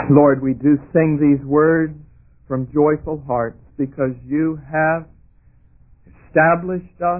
Lord, we do sing these words from joyful hearts because you have established us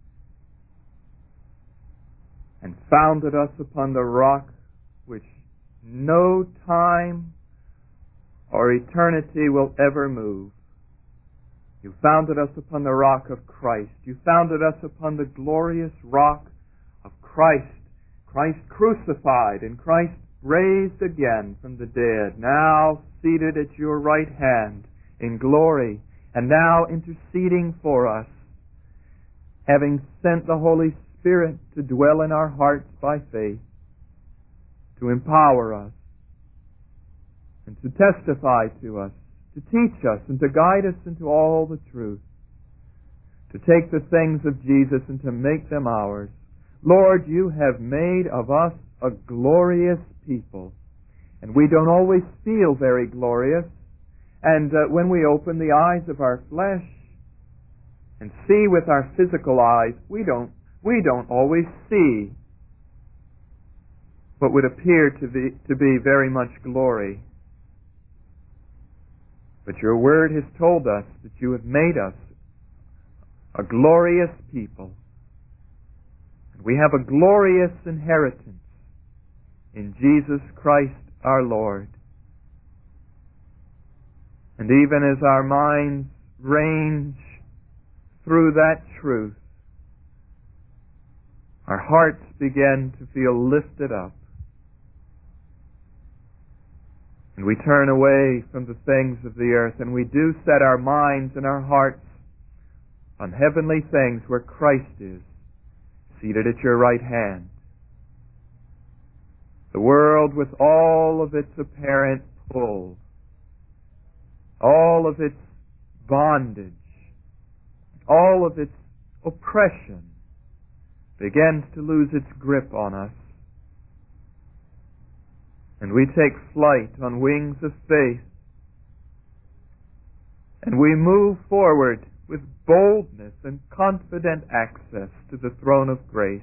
and founded us upon the rock which no time or eternity will ever move. You founded us upon the rock of Christ. You founded us upon the glorious rock of Christ. Christ crucified and Christ raised again from the dead, now seated at your right hand in glory, and now interceding for us, having sent the Holy Spirit to dwell in our hearts by faith, to empower us, and to testify to us, to teach us, and to guide us into all the truth, to take the things of Jesus and to make them ours. Lord, you have made of us a glorious people, and we don't always feel very glorious, and when we open the eyes of our flesh and see with our physical eyes, we don't always see what would appear to be very much glory. But your word has told us that you have made us a glorious people. We have a glorious inheritance in Jesus Christ our Lord. And even as our minds range through that truth, our hearts begin to feel lifted up. And we turn away from the things of the earth, and we do set our minds and our hearts on heavenly things where Christ is, seated at your right hand. The world with all of its apparent pull, all of its bondage, all of its oppression begins to lose its grip on us. And we take flight on wings of faith, and we move forward with boldness and confident access to the throne of grace.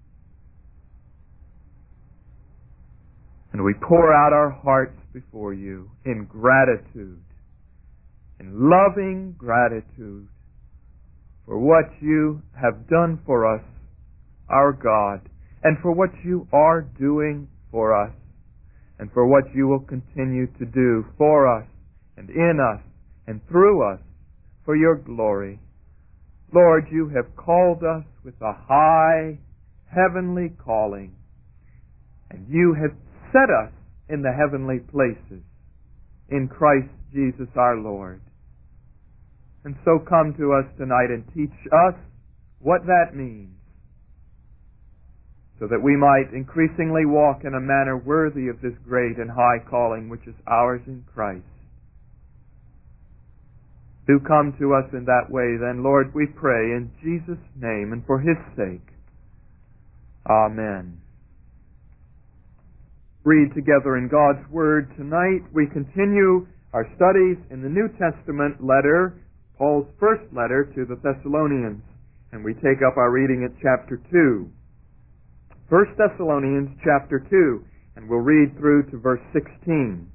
And we pour out our hearts before you in gratitude, in loving gratitude for what you have done for us, our God, and for what you are doing for us, and for what you will continue to do for us and in us and through us for your glory. Lord, you have called us with a high heavenly calling, and you have set us in the heavenly places in Christ Jesus our Lord. And so come to us tonight and teach us what that means, so that we might increasingly walk in a manner worthy of this great and high calling which is ours in Christ. Do come to us in that way then, Lord, we pray in Jesus' name and for His sake. Amen. Read together in God's Word tonight. We continue our studies in the New Testament letter, Paul's first letter to the Thessalonians, and we take up our reading at chapter 2. 1 Thessalonians chapter 2, and we'll read through to verse 16.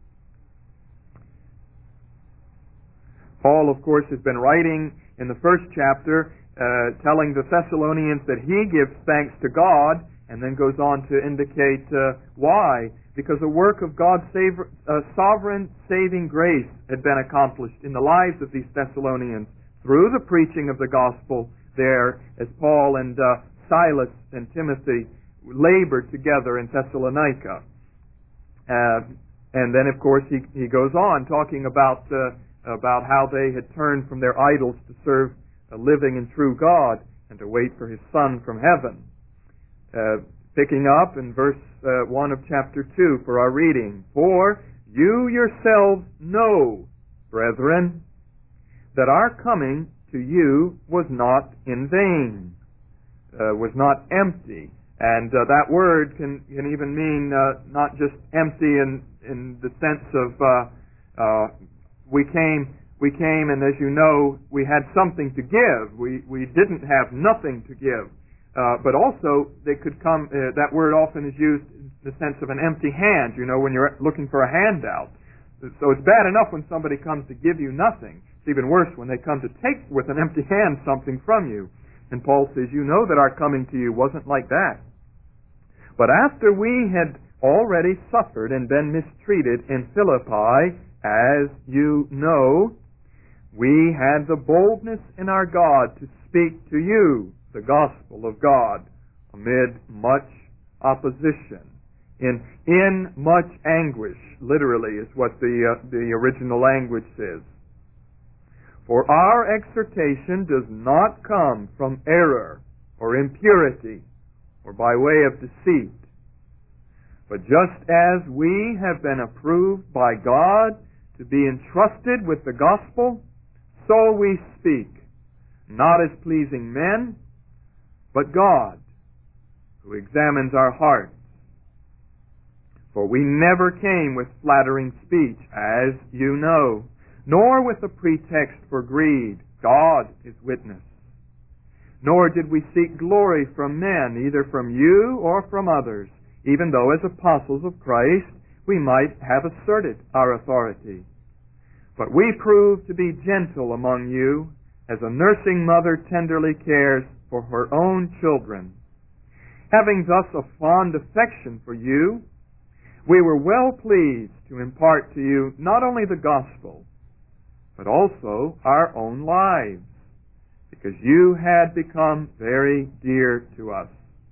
Paul, of course, has been writing in the first chapter, telling the Thessalonians that he gives thanks to God, and then goes on to indicate why. Because the work of God's sovereign saving grace had been accomplished in the lives of these Thessalonians through the preaching of the gospel there, as Paul and Silas and Timothy labored together in Thessalonica. And then, of course, he goes on talking about how they had turned from their idols to serve a living and true God and to wait for His Son from heaven. Picking up in verse 1 of chapter 2 for our reading. For you yourselves know, brethren, that our coming to you was not in vain, was not empty. And that word can even mean not just empty in the sense of we came and, as you know, we had something to give. We didn't have nothing to give. but also they could come, that word often is used in the sense of an empty hand, when you're looking for a handout. So it's bad enough when somebody comes to give you nothing. It's even worse when they come to take with an empty hand something from you. And Paul says, you know that our coming to you wasn't like that. But after we had already suffered and been mistreated in Philippi, as you know, we had the boldness in our God to speak to you the gospel of God amid much opposition, in much anguish, literally is what the original language says. For our exhortation does not come from error or impurity or by way of deceit, but just as we have been approved by God to be entrusted with the gospel, so we speak, not as pleasing men, but God, who examines our hearts. For we never came with flattering speech, as you know, nor with a pretext for greed. God is witness. Nor did we seek glory from men, either from you or from others, even though as apostles of Christ we might have asserted our authority. But we proved to be gentle among you, as a nursing mother tenderly cares for her own children. Having thus a fond affection for you, we were well pleased to impart to you not only the gospel, but also our own lives, because you had become very dear to us.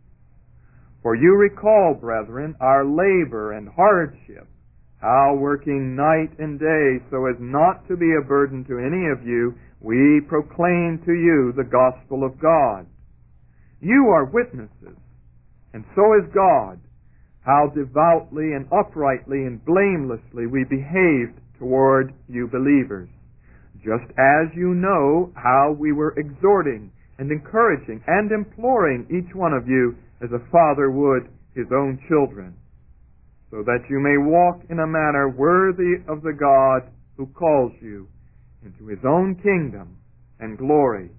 For you recall, brethren, our labor and hardship, how working night and day so as not to be a burden to any of you, we proclaim to you the gospel of God. You are witnesses, and so is God, how devoutly and uprightly and blamelessly we behaved toward you believers, just as you know how we were exhorting and encouraging and imploring each one of you as a father would his own children, so that you may walk in a manner worthy of the God who calls you into his own kingdom and glory.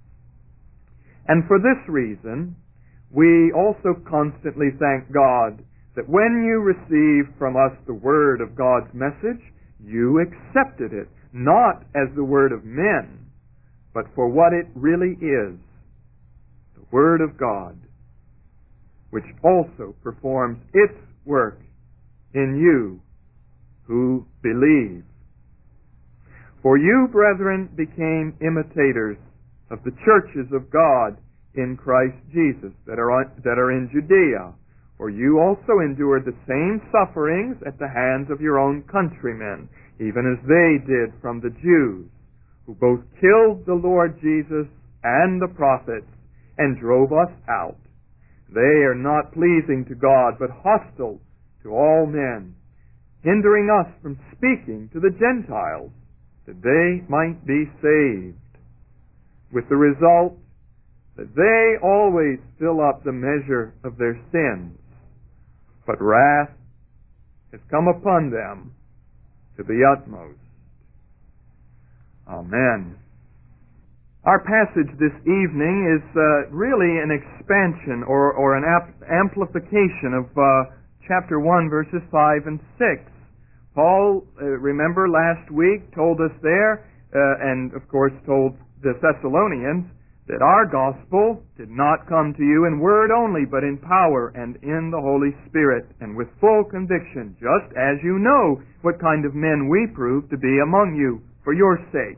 And for this reason, we also constantly thank God that when you received from us the word of God's message, you accepted it, not as the word of men, but for what it really is, the word of God, which also performs its work in you who believe. For you, brethren, became imitators of the churches of God in Christ Jesus that are in Judea. For you also endured the same sufferings at the hands of your own countrymen, even as they did from the Jews, who both killed the Lord Jesus and the prophets and drove us out. They are not pleasing to God, but hostile to all men, hindering us from speaking to the Gentiles, that they might be saved, with the result that they always fill up the measure of their sins, but wrath has come upon them to the utmost. Amen. Our passage this evening is really an expansion or an amplification of chapter 1, verses 5 and 6. Paul, remember last week, told us there, and of course told the Thessalonians, that our gospel did not come to you in word only, but in power and in the Holy Spirit, and with full conviction, just as you know what kind of men we proved to be among you for your sake.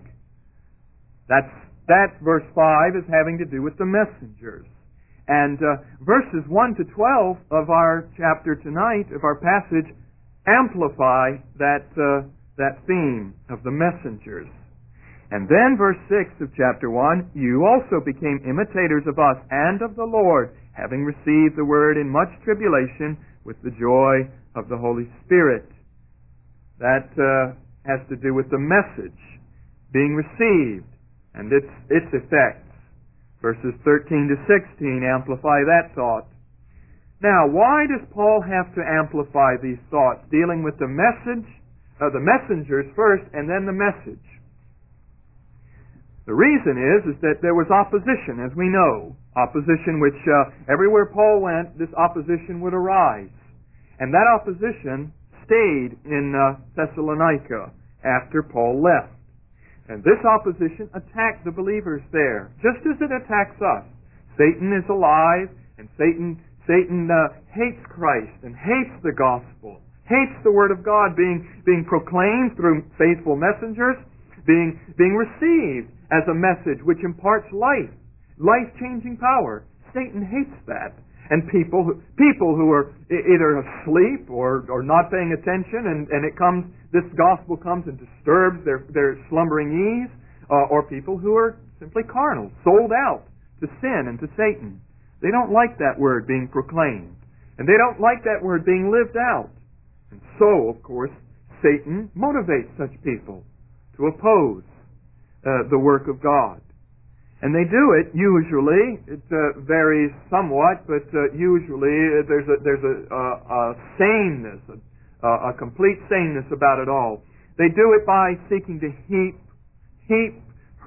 That verse 5 is having to do with the messengers. And verses 1 to 12 of our chapter tonight, of our passage, amplify that theme of the messengers. And then verse 6 of chapter 1, you also became imitators of us and of the Lord, having received the word in much tribulation with the joy of the Holy Spirit. That has to do with the message being received and its effects. Verses 13 to 16 amplify that thought. Now, why does Paul have to amplify these thoughts, dealing with the messengers first and then the message? The reason is that there was opposition, as we know. Opposition which everywhere Paul went, this opposition would arise. And that opposition stayed in Thessalonica after Paul left. And this opposition attacked the believers there, just as it attacks us. Satan is alive, and Satan hates Christ and hates the gospel, hates the Word of God being proclaimed through faithful messengers, being received as a message which imparts life-changing power. Satan hates that. And people who are either asleep or not paying attention, and this gospel comes and disturbs their slumbering ease, or people who are simply carnal, sold out to sin and to Satan. They don't like that word being proclaimed, and they don't like that word being lived out. And so, of course, Satan motivates such people to oppose the work of God. And they do it usually. It varies somewhat, but usually there's a saneness, a complete saneness about it all. They do it by seeking to heap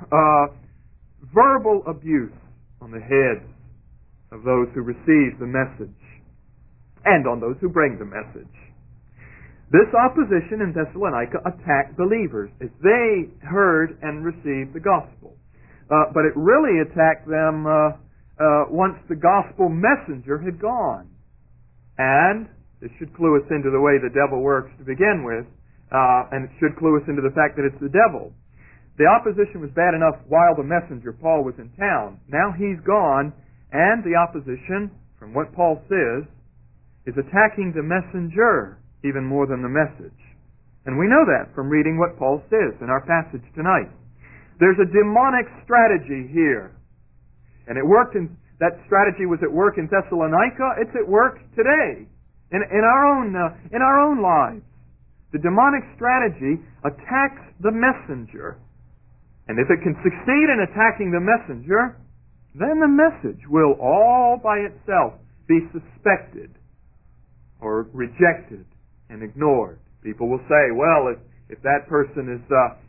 verbal abuse on the heads of those who receive the message and on those who bring the message. This opposition in Thessalonica attacked believers as they heard and received the gospel. But it really attacked them once the gospel messenger had gone. And this should clue us into the way the devil works to begin with, and it should clue us into the fact that it's the devil. The opposition was bad enough while the messenger, Paul, was in town. Now he's gone, and the opposition, from what Paul says, is attacking the messenger even more than the message. And we know that from reading what Paul says in our passage tonight. There's a demonic strategy here. And that strategy was at work in Thessalonica. It's at work today in our own lives. The demonic strategy attacks the messenger. And if it can succeed in attacking the messenger, then the message will all by itself be suspected or rejected and ignored. People will say, well, if that person is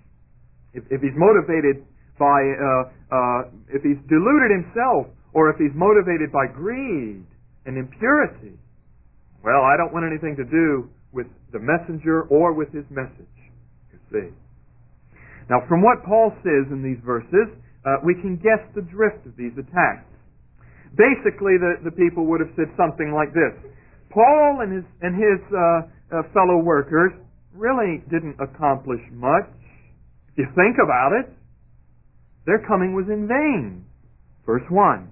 if he's motivated by, if he's deluded himself, or if he's motivated by greed and impurity, well, I don't want anything to do with the messenger or with his message, you see. Now, from what Paul says in these verses, we can guess the drift of these attacks. Basically, the people would have said something like this: Paul and his fellow workers really didn't accomplish much. If you think about it, their coming was in vain. Verse 1.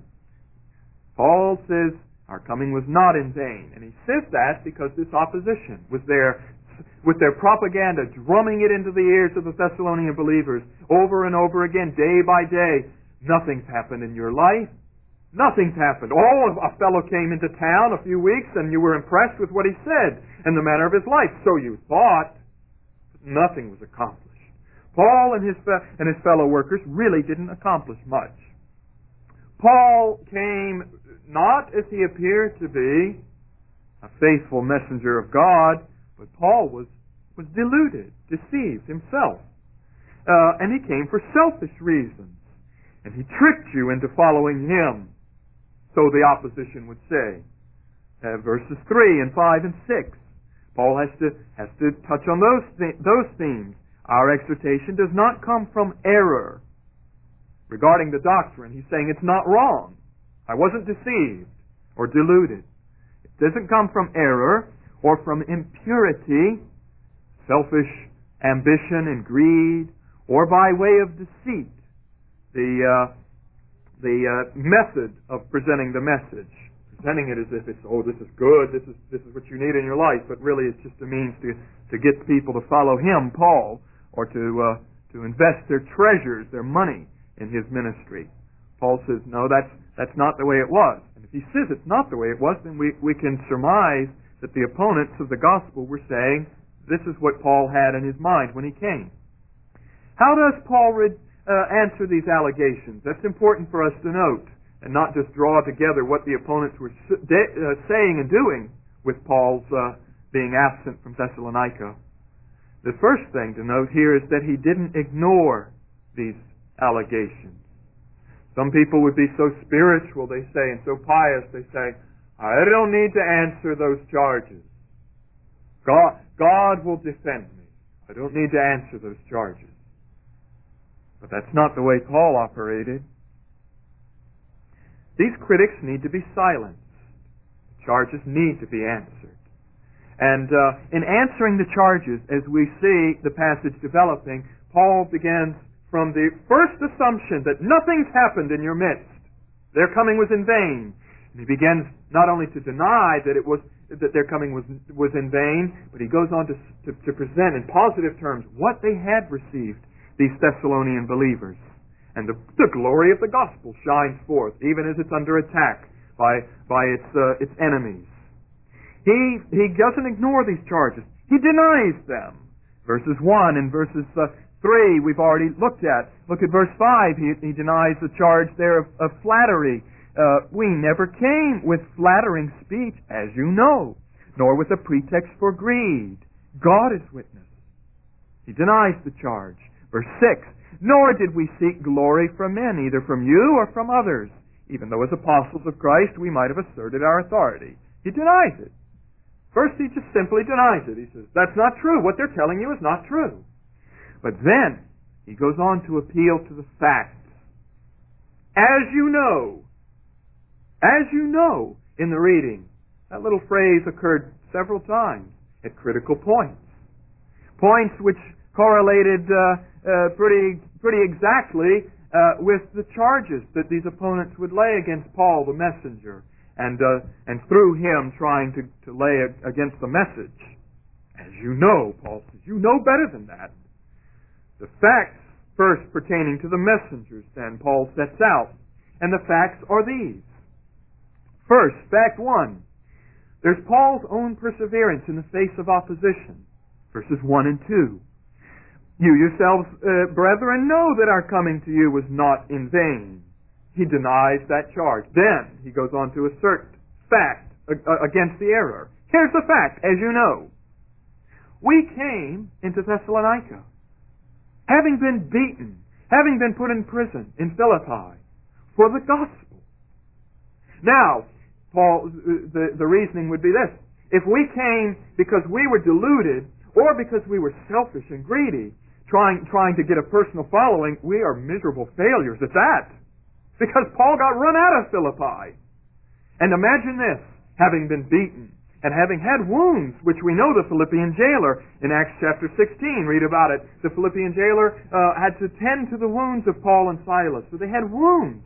Paul says, our coming was not in vain. And he says that because this opposition was there with their propaganda, drumming it into the ears of the Thessalonian believers over and over again, day by day. Nothing's happened in your life. Nothing's happened. A fellow came into town a few weeks and you were impressed with what he said and the manner of his life. So you thought. Nothing was accomplished. Paul and his fellow workers really didn't accomplish much. Paul came not as he appeared to be, a faithful messenger of God, but Paul was deluded, deceived himself. And he came for selfish reasons. And he tricked you into following him, so the opposition would say. Verses 3 and 5 and 6. Paul has to touch on those themes. Our exhortation does not come from error regarding the doctrine. He's saying it's not wrong. I wasn't deceived or deluded. It doesn't come from error or from impurity, selfish ambition and greed, or by way of deceit. The method of presenting the message, presenting it as if it's, this is good, this is what you need in your life, but really it's just a means to get people to follow him, Paul, or to invest their treasures, their money, in his ministry. Paul says, no, that's not the way it was. And if he says it's not the way it was, then we can surmise that the opponents of the gospel were saying, this is what Paul had in his mind when he came. How does Paul answer these allegations? That's important for us to note, and not just draw together what the opponents were saying and doing with Paul's being absent from Thessalonica. The first thing to note here is that he didn't ignore these allegations. Some people would be so spiritual, they say, and so pious, they say, I don't need to answer those charges. God will defend me. I don't need to answer those charges. But that's not the way Paul operated. These critics need to be silenced. The charges need to be answered. And in answering the charges, as we see the passage developing, Paul begins from the first assumption that nothing's happened in your midst. Their coming was in vain. And he begins not only to deny that their coming was in vain, but he goes on to present in positive terms what they had received, these Thessalonian believers. And the glory of the gospel shines forth, even as it's under attack by its enemies. He doesn't ignore these charges. He denies them. Verses 1 and verses 3 we've already looked at. Look at verse 5. He denies the charge there of flattery. We never came with flattering speech, as you know, nor with a pretext for greed. God is witness. He denies the charge. Verse 6, nor did we seek glory from men, either from you or from others, even though as apostles of Christ we might have asserted our authority. He denies it. First, he just simply denies it. He says, that's not true. What they're telling you is not true. But then, he goes on to appeal to the facts. As you know, in the reading, that little phrase occurred several times at critical points. Points which correlated pretty exactly with the charges that these opponents would lay against Paul, the messenger, and through him trying to lay against the message. As you know, Paul says, you know better than that. The facts first pertaining to the messengers, then, Paul sets out. And the facts are these. First, fact 1. There's Paul's own perseverance in the face of opposition. Verses 1 and 2. You yourselves, brethren, know that our coming to you was not in vain. He denies that charge. Then he goes on to assert fact against the error. Here's the fact, as you know. We came into Thessalonica, having been beaten, having been put in prison in Philippi for the gospel. Now, Paul, the reasoning would be this. If we came because we were deluded or because we were selfish and greedy, trying to get a personal following, we are miserable failures at that. Because Paul got run out of Philippi. And imagine this, having been beaten and having had wounds, which we know the Philippian jailer in Acts chapter 16, read about it. The Philippian jailer had to tend to the wounds of Paul and Silas. So they had wounds.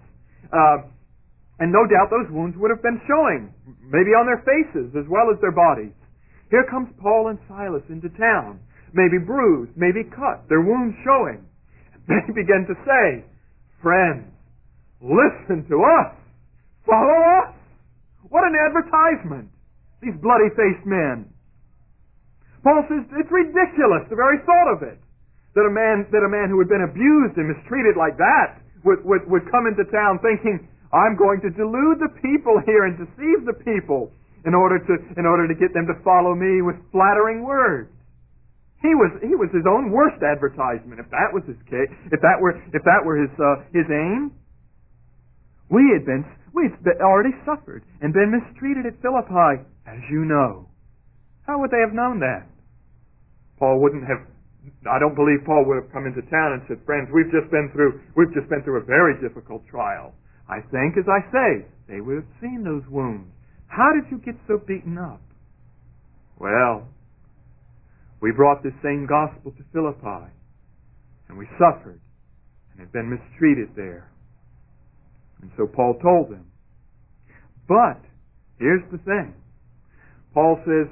And no doubt those wounds would have been showing, maybe on their faces as well as their bodies. Here comes Paul and Silas into town, maybe bruised, maybe cut, their wounds showing. They begin to say, friends, listen to us, follow us. What an advertisement, these bloody-faced men. Paul says it's ridiculous, the very thought of it, that a man who had been abused and mistreated like that would come into town thinking, I'm going to delude the people here and deceive the people in order to get them to follow me with flattering words. He was his own worst advertisement. If that was his case, if that were his aim, we'd already suffered and been mistreated at Philippi, as you know. How would they have known that? Paul wouldn't have. I don't believe Paul would have come into town and said, "Friends, we've just been through a very difficult trial." I think, as I say, they would have seen those wounds. How did you get so beaten up? Well, we brought this same gospel to Philippi, and we suffered and had been mistreated there. And so Paul told them. But, here's the thing. Paul says,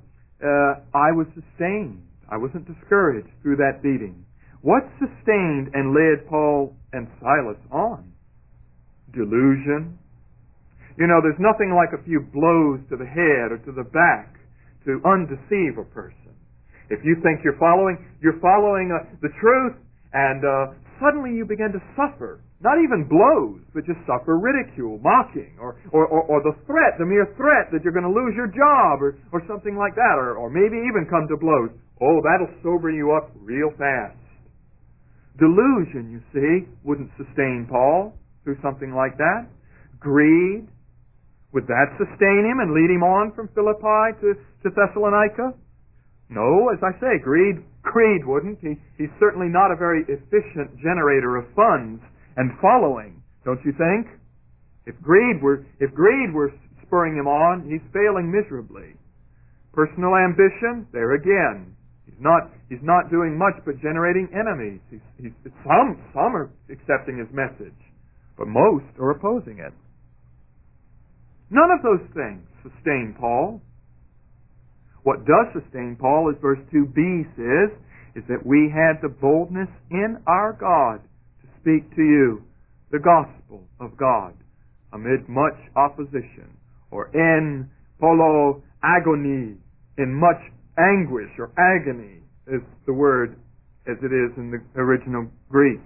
I was sustained. I wasn't discouraged through that beating. What sustained and led Paul and Silas on? Delusion. You know, there's nothing like a few blows to the head or to the back to undeceive a person. If you think you're following the truth, and suddenly you begin to suffer, not even blows, but just suffer ridicule, mocking, or the mere threat that you're going to lose your job, or something like that, or maybe even come to blows. Oh, that'll sober you up real fast. Delusion, you see, wouldn't sustain Paul through something like that? Greed, would that sustain him and lead him on from Philippi to Thessalonica? No, as I say, greed wouldn't. He's certainly not a very efficient generator of funds and following, don't you think? If greed were spurring him on, he's failing miserably. Personal ambition, there again, he's not doing much but generating enemies. Some are accepting his message, but most are opposing it. None of those things sustain Paul. What does sustain Paul, as verse 2b says, is that we had the boldness in our God to speak to you the gospel of God amid much opposition, or en polo agony, in much anguish or agony is the word as it is in the original Greek.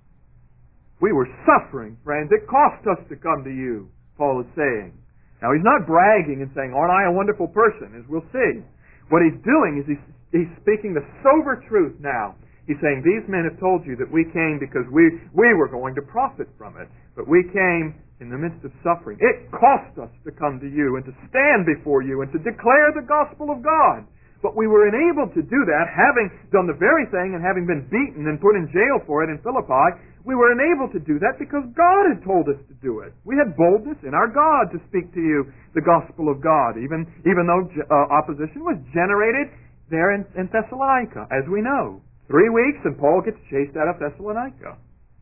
We were suffering, friends. It cost us to come to you, Paul is saying. Now, he's not bragging and saying, aren't I a wonderful person, as we'll see. What he's doing is he's speaking the sober truth now. He's saying, these men have told you that we came because we were going to profit from it. But we came in the midst of suffering. It cost us to come to you and to stand before you and to declare the gospel of God. But we were enabled to do that, having done the very thing and having been beaten and put in jail for it in Philippi. We were enabled to do that because God had told us to do it. We had boldness in our God to speak to you the gospel of God, even though opposition was generated there in Thessalonica, as we know. 3 weeks and Paul gets chased out of Thessalonica.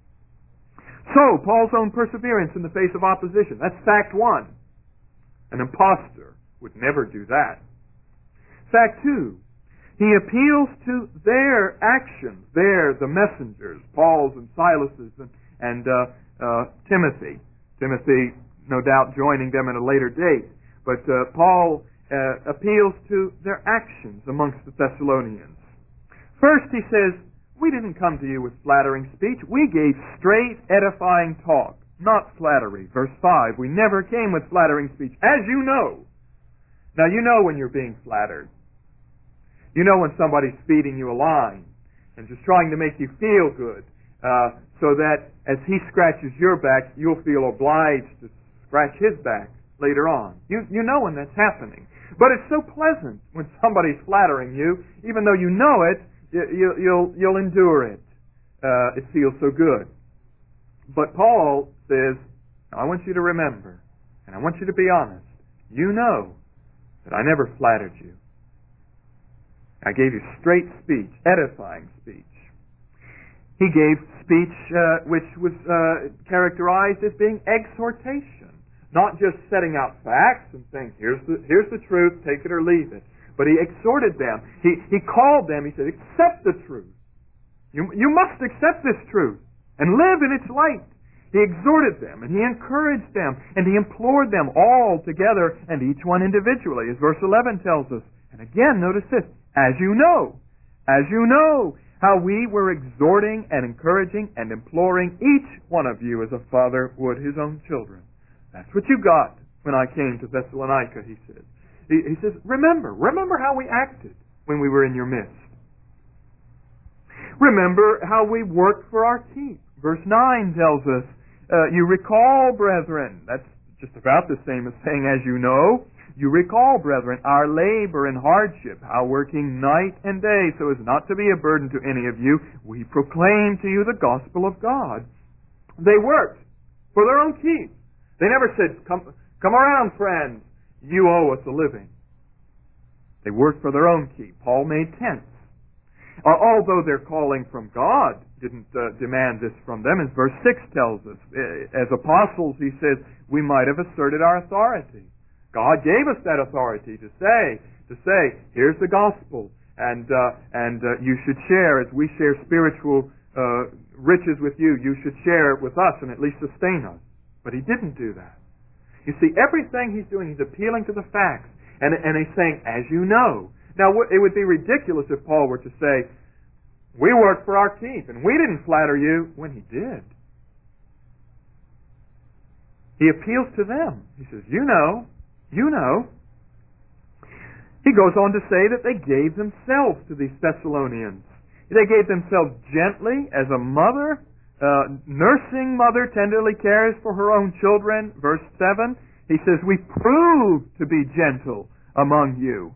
So, Paul's own perseverance in the face of opposition. That's fact one. An impostor would never do that. Fact two, he appeals to their actions. They're the messengers, Paul's and Silas's and Timothy. Timothy, no doubt, joining them at a later date. But Paul appeals to their actions amongst the Thessalonians. First, he says, we didn't come to you with flattering speech. We gave straight, edifying talk, not flattery. Verse 5, we never came with flattering speech, as you know. Now, you know when you're being flattered. You know when somebody's feeding you a line and just trying to make you feel good so that as he scratches your back, you'll feel obliged to scratch his back later on. You know when that's happening. But it's so pleasant when somebody's flattering you, even though you know it, you'll endure it. It feels so good. But Paul says, I want you to remember, and I want you to be honest. You know that I never flattered you. I gave you straight speech, edifying speech. He gave speech which was characterized as being exhortation, not just setting out facts and saying, here's the truth, take it or leave it. But he exhorted them. He called them. He said, accept the truth. You must accept this truth and live in its light. He exhorted them, and he encouraged them, and he implored them all together, and each one individually, as verse 11 tells us. And again, notice this, as you know how we were exhorting and encouraging and imploring each one of you as a father would his own children. That's what you got when I came to Thessalonica, he said. He says, remember how we acted when we were in your midst. Remember how we worked for our keep. Verse 9 tells us, you recall, brethren, that's just about the same as saying, as you know, you recall, brethren, our labor and hardship, how working night and day so as not to be a burden to any of you, we proclaim to you the gospel of God. They worked for their own keep. They never said, come around, friends, you owe us a living. They worked for their own keep. Paul made tents. Although their calling from God didn't demand this from them, as verse 6 tells us. As apostles, he says, we might have asserted our authority. God gave us that authority to say, here's the gospel, and you should share as we share spiritual riches with you. You should share it with us and at least sustain us. But he didn't do that. You see, everything he's doing, he's appealing to the facts, and he's saying, as you know. Now, it would be ridiculous if Paul were to say, we worked for our keep, and we didn't flatter you, when he did. He appeals to them. He says, you know. He goes on to say that they gave themselves to these Thessalonians. They gave themselves gently as a mother nursing mother tenderly cares for her own children. Verse 7, he says, we prove to be gentle among you.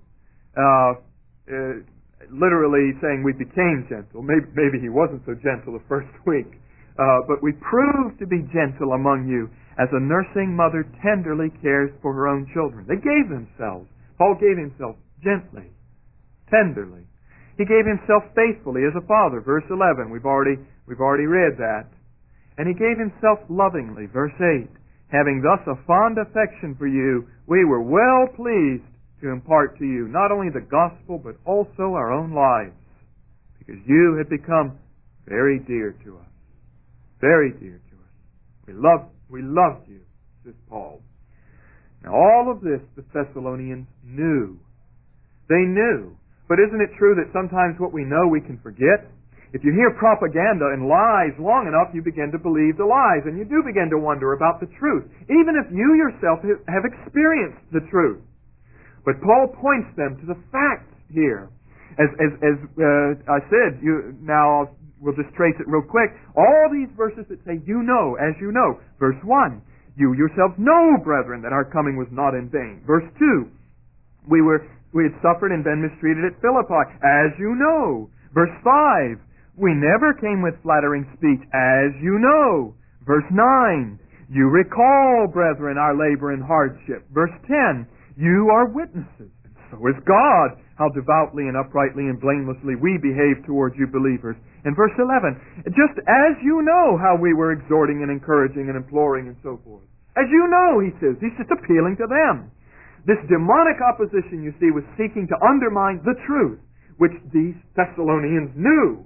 Literally saying we became gentle. Maybe he wasn't so gentle the first week. But we prove to be gentle among you as a nursing mother tenderly cares for her own children. They gave themselves. Paul gave himself gently, tenderly. He gave himself faithfully as a father. Verse 11, we've already read that. And he gave himself lovingly. Verse 8, having thus a fond affection for you, we were well pleased to impart to you not only the gospel, but also our own lives, because you had become very dear to us. Very dear to us. We loved you, says Paul. Now all of this the Thessalonians knew. They knew. But isn't it true that sometimes what we know we can forget? If you hear propaganda and lies long enough, you begin to believe the lies, and you do begin to wonder about the truth, even if you yourself have experienced the truth. But Paul points them to the facts here. As I said, we'll just trace it real quick. All these verses that say, you know, as you know. Verse 1, you yourselves know, brethren, that our coming was not in vain. Verse 2, we had suffered and been mistreated at Philippi, as you know. Verse 5, we never came with flattering speech, as you know. Verse 9, you recall, brethren, our labor and hardship. Verse 10, you are witnesses, and so is God, how devoutly and uprightly and blamelessly we behave towards you believers. In verse 11, just as you know how we were exhorting and encouraging and imploring and so forth. As you know, he says, he's just appealing to them. This demonic opposition, you see, was seeking to undermine the truth, which these Thessalonians knew.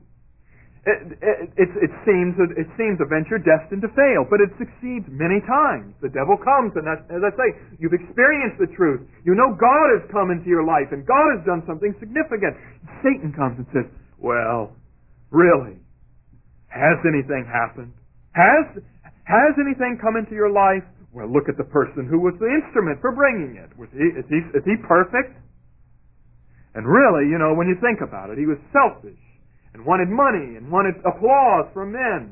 It seems a venture destined to fail, but it succeeds many times. The devil comes, and as I say, you've experienced the truth. You know God has come into your life, and God has done something significant. Satan comes and says, well, really, has anything happened? Has anything come into your life? Well, look at the person who was the instrument for bringing it. Is he perfect? And really, when you think about it, he was selfish and wanted money and wanted applause from men.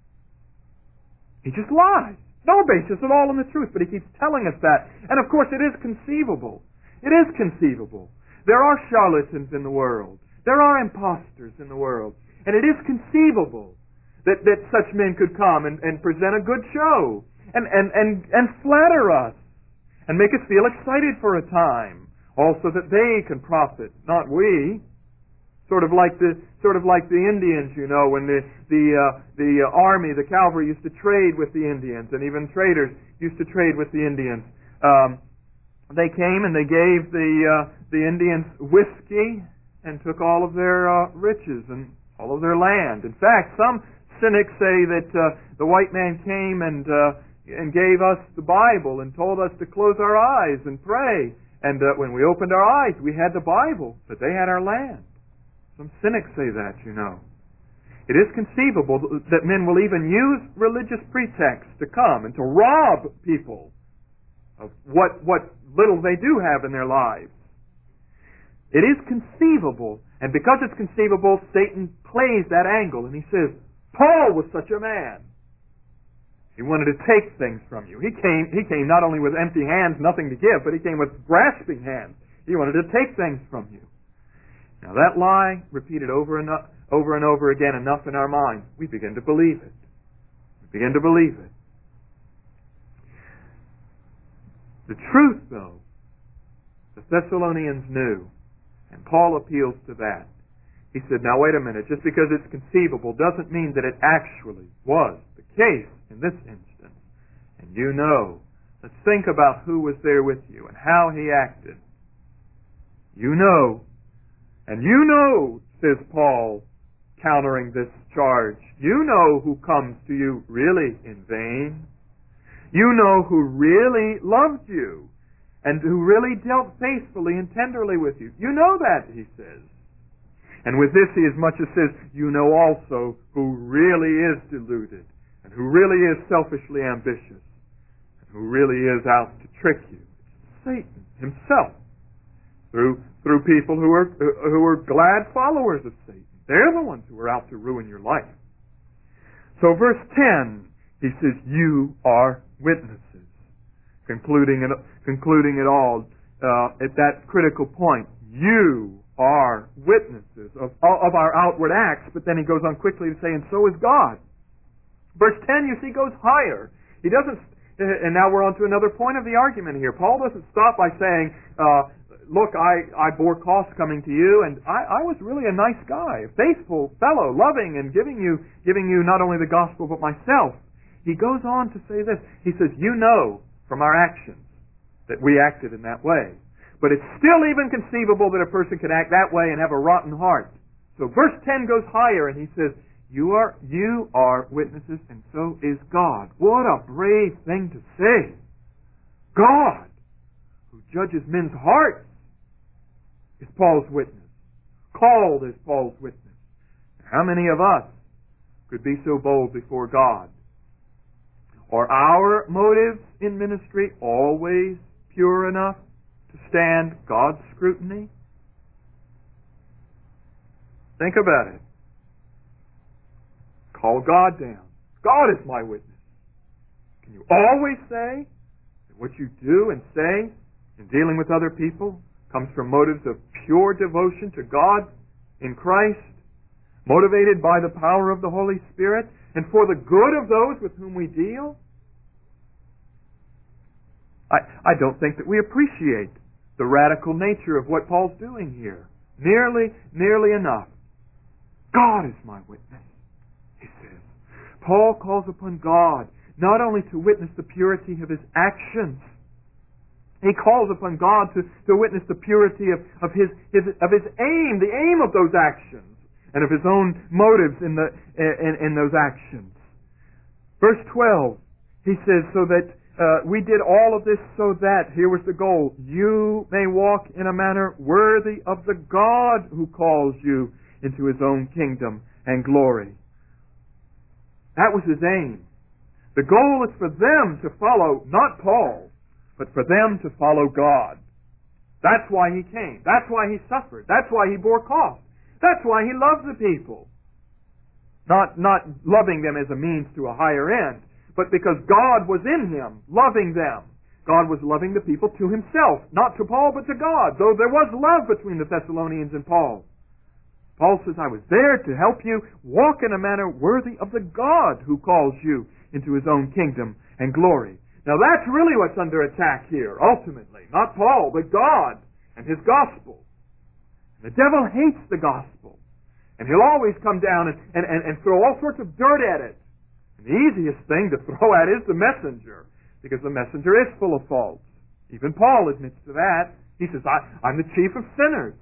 He just lies. No basis at all in the truth, but he keeps telling us that. And of course, it is conceivable. It is conceivable. There are charlatans in the world. There are imposters in the world. And it is conceivable that such men could come and present a good show and flatter us and make us feel excited for a time, also that they can profit, not we. Sort of like the Indians, when the army, the cavalry, used to trade with the Indians, and even traders used to trade with the Indians. They came and they gave the Indians whiskey and took all of their riches and all of their land. In fact, some cynics say that the white man came and gave us the Bible and told us to close our eyes and pray. And when we opened our eyes, we had the Bible, but they had our land. Some cynics say that, It is conceivable that men will even use religious pretexts to come and to rob people of what little they do have in their lives. It is conceivable, and because it's conceivable, Satan plays that angle, and he says, Paul was such a man. He wanted to take things from you. He came not only with empty hands, nothing to give, but he came with grasping hands. He wanted to take things from you. Now that lie, repeated over and over again enough in our minds, we begin to believe it. We begin to believe it. The truth, though, the Thessalonians knew, and Paul appeals to that. He said, now wait a minute, just because it's conceivable doesn't mean that it actually was the case in this instance. And let's think about who was there with you and how he acted. And says Paul, countering this charge, you know who comes to you really in vain. You know who really loved you and who really dealt faithfully and tenderly with you. You know that, he says. And with this, he as much as says, you know also who really is deluded and who really is selfishly ambitious and who really is out to trick you. It's Satan himself. Through people who are glad followers of Satan. They're the ones who are out to ruin your life. So verse 10, he says, you are witnesses. Concluding it all at that critical point. You are witnesses of our outward acts. But then he goes on quickly to say, and so is God. Verse 10, you see, goes higher. He doesn't, and now we're on to another point of the argument here. Paul doesn't stop by saying, look, I bore costs coming to you, and I was really a nice guy, a faithful fellow, loving and giving you not only the gospel but myself. He goes on to say this. He says, you know from our actions that we acted in that way. But it's still even conceivable that a person could act that way and have a rotten heart. So verse 10 goes higher, and he says, you are witnesses, and so is God. What a brave thing to say. God, who judges men's hearts, is Paul's witness. Called as Paul's witness. How many of us could be so bold before God? Are our motives in ministry always pure enough to stand God's scrutiny? Think about it. Call God down. God is my witness. Can you always say that what you do and say in dealing with other people comes from motives of pure devotion to God in Christ, motivated by the power of the Holy Spirit, and for the good of those with whom we deal? I don't think that we appreciate the radical nature of what Paul's doing here. Nearly enough. God is my witness, he says. Paul calls upon God not only to witness the purity of his actions, he calls upon God to witness the purity of his aim, the aim of those actions, and of his own motives in those actions. Verse 12, he says, so that we did all of this so that, here was the goal, you may walk in a manner worthy of the God who calls you into his own kingdom and glory. That was his aim. The goal is for them to follow, not Paul, but for them to follow God. That's why he came. That's why he suffered. That's why he bore cost. That's why he loved the people. Not loving them as a means to a higher end, but because God was in him, loving them. God was loving the people to himself, not to Paul, but to God, though there was love between the Thessalonians and Paul. Paul says, I was there to help you walk in a manner worthy of the God who calls you into his own kingdom and glory. Now that's really what's under attack here, ultimately. Not Paul, but God and his gospel. The devil hates the gospel. And he'll always come down and throw all sorts of dirt at it. And the easiest thing to throw at is the messenger, because the messenger is full of faults. Even Paul admits to that. He says, I'm the chief of sinners.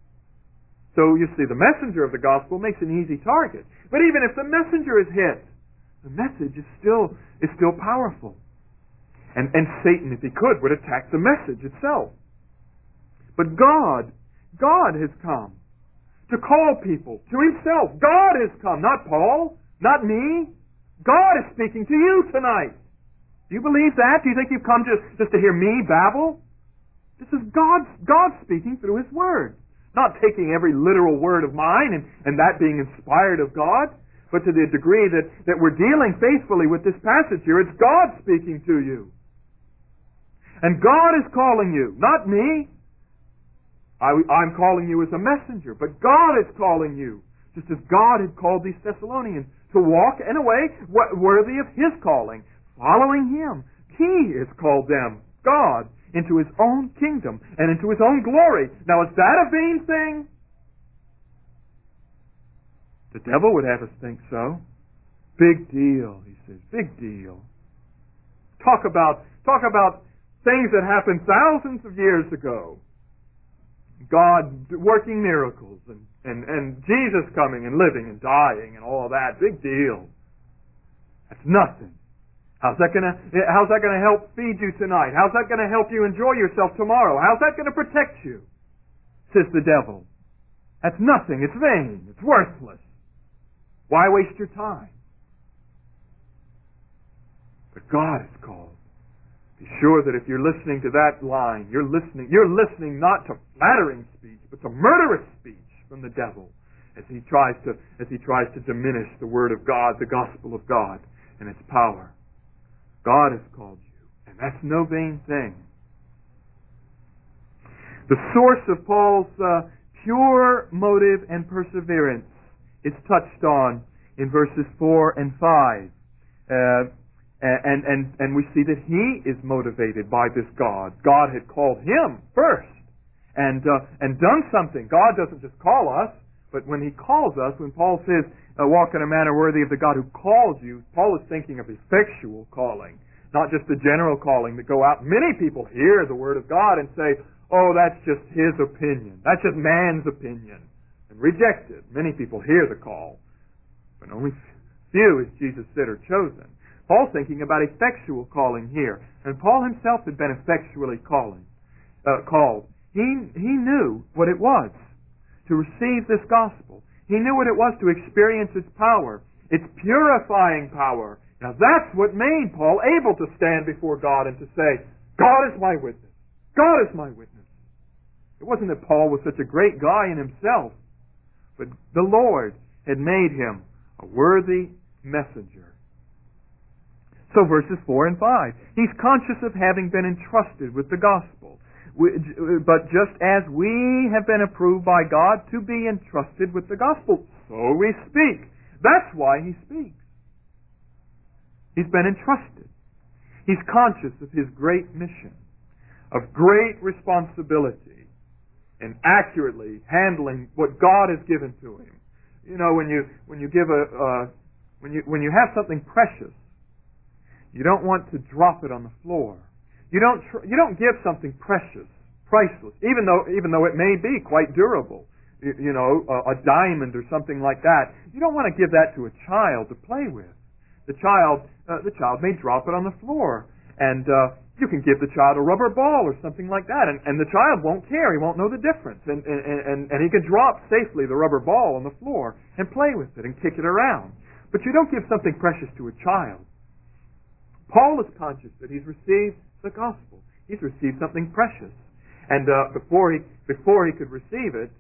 So you see, the messenger of the gospel makes an easy target. But even if the messenger is hit, the message is still powerful. And Satan, if he could, would attack the message itself. But God has come to call people to himself. God has come, not Paul, not me. God is speaking to you tonight. Do you believe that? Do you think you've come just to hear me babble? This is God speaking through his word. Not taking every literal word of mine and that being inspired of God, but to the degree that we're dealing faithfully with this passage here, it's God speaking to you. And God is calling you, not me. I'm calling you as a messenger, but God is calling you, just as God had called these Thessalonians to walk in a way worthy of his calling, following him. He has called them, God, into his own kingdom and into his own glory. Now, is that a vain thing? The devil would have us think so. Big deal, he says. Big deal. Talk about things that happened thousands of years ago. God working miracles and Jesus coming and living and dying and all of that. Big deal. That's nothing. How's that going to help feed you tonight? How's that going to help you enjoy yourself tomorrow? How's that going to protect you? Says the devil. That's nothing. It's vain. It's worthless. Why waste your time? But God is called. Be sure that if you're listening to that line, you're listening not to flattering speech, but to murderous speech from the devil. as he tries to diminish the Word of God, the gospel of God, and its power. God has called you, and that's no vain thing. The source of Paul's pure motive and perseverance is touched on in verses 4 and 5. And we see that he is motivated by this God. God had called him first and done something. God doesn't just call us, but when he calls us, when Paul says, walk in a manner worthy of the God who calls you, Paul is thinking of effectual calling, not just the general calling that go out. Many people hear the Word of God and say, oh, that's just his opinion. That's just man's opinion, and reject it. Many people hear the call, but only few, as Jesus said, are chosen. Paul's thinking about effectual calling here, and Paul himself had been effectually called. He knew what it was to receive this gospel. He knew what it was to experience its power, its purifying power. Now that's what made Paul able to stand before God and to say, God is my witness. God is my witness. It wasn't that Paul was such a great guy in himself, but the Lord had made him a worthy messenger. So verses 4 and 5. He's conscious of having been entrusted with the gospel. But just as we have been approved by God to be entrusted with the gospel, so we speak. That's why he speaks. He's been entrusted. He's conscious of his great mission, of great responsibility in accurately handling what God has given to him. You know, when you have something precious, you don't want to drop it on the floor. You don't give something precious, priceless, even though it may be quite durable. A diamond or something like that. You don't want to give that to a child to play with. The child may drop it on the floor, and you can give the child a rubber ball or something like that, and the child won't care. He won't know the difference, and he can drop safely the rubber ball on the floor and play with it and kick it around. But you don't give something precious to a child. Paul is conscious that he's received the gospel. He's received something precious, and before he could receive it,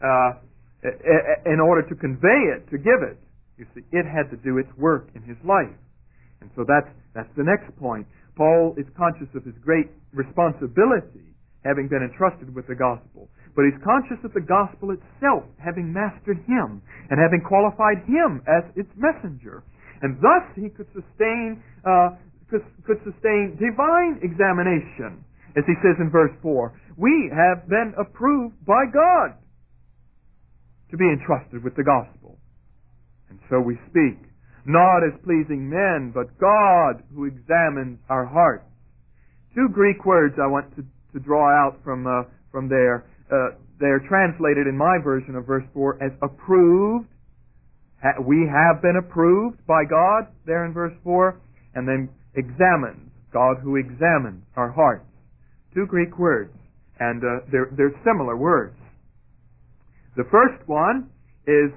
in order to convey it, to give it, you see, it had to do its work in his life. And so that's the next point. Paul is conscious of his great responsibility, having been entrusted with the gospel. But he's conscious of the gospel itself having mastered him and having qualified him as its messenger. And thus he could sustain divine examination. As he says in verse 4, we have been approved by God to be entrusted with the gospel. And so we speak, not as pleasing men, but God who examines our hearts. Two Greek words I want to draw out from there. They're translated in my version of verse 4 as approved. We have been approved by God, there in verse 4. And then examines, God who examines our hearts. Two Greek words, and they're similar words. The first one is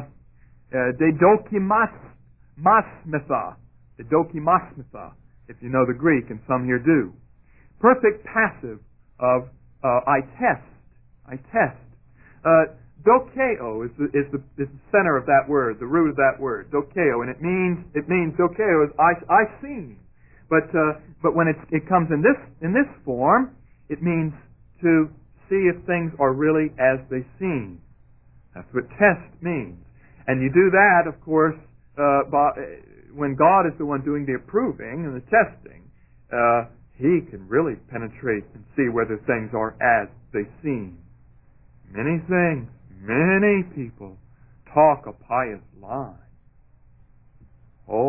dedokimasmitha. Dedokimasmitha, if you know the Greek, and some here do. Perfect passive of I test. I test. Dokeo is the center of that word, the root of that word, dokeo, and it means dokeo is I seen. But when it comes in this form, it means to see if things are really as they seem. That's what test means. And you do that, of course, when God is the one doing the approving and the testing. He can really penetrate and see whether things are as they seem. Many people talk a pious lie. Oh,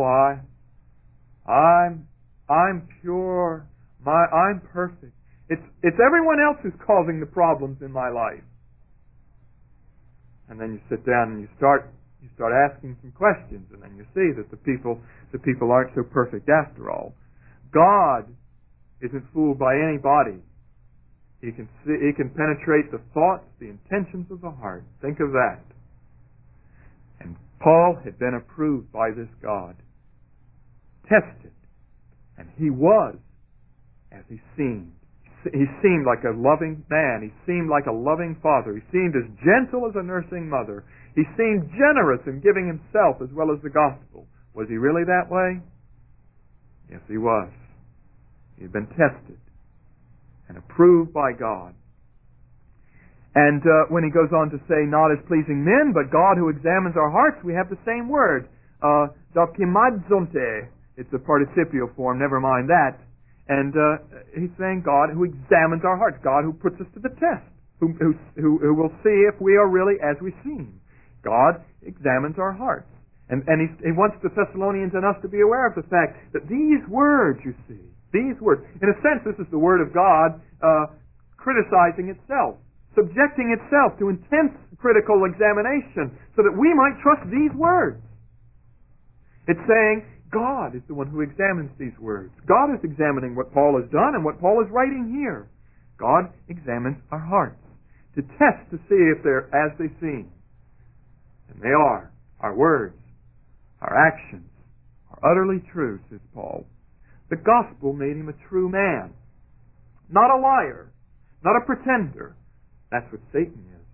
I'm pure. I'm perfect. It's everyone else who's causing the problems in my life. And then you sit down and you start asking some questions, and then you see that the people aren't so perfect after all. God isn't fooled by anybody. He can penetrate the thoughts, the intentions of the heart. Think of that. And Paul had been approved by this God, tested, and he was as he seemed. He He seemed like a loving man. He seemed like a loving father. He seemed as gentle as a nursing mother. He seemed generous in giving himself as well as the gospel. Was he really that way? Yes, he was. He had been tested and approved by God. And when he goes on to say, not as pleasing men, but God who examines our hearts, we have the same word, dokimadzonte. It's a participial form, never mind that. And he's saying God who examines our hearts, God who puts us to the test, who will see if we are really as we seem. God examines our hearts. And he wants the Thessalonians and us to be aware of the fact that these words, you see, these words, in a sense this is the Word of God criticizing itself, subjecting itself to intense critical examination so that we might trust these words. It's saying, God is the one who examines these words. God is examining what Paul has done and what Paul is writing here. God examines our hearts to test to see if they're as they seem. And they are. Our words, our actions are utterly true, says Paul. The gospel made him a true man. Not a liar. Not a pretender. That's what Satan is.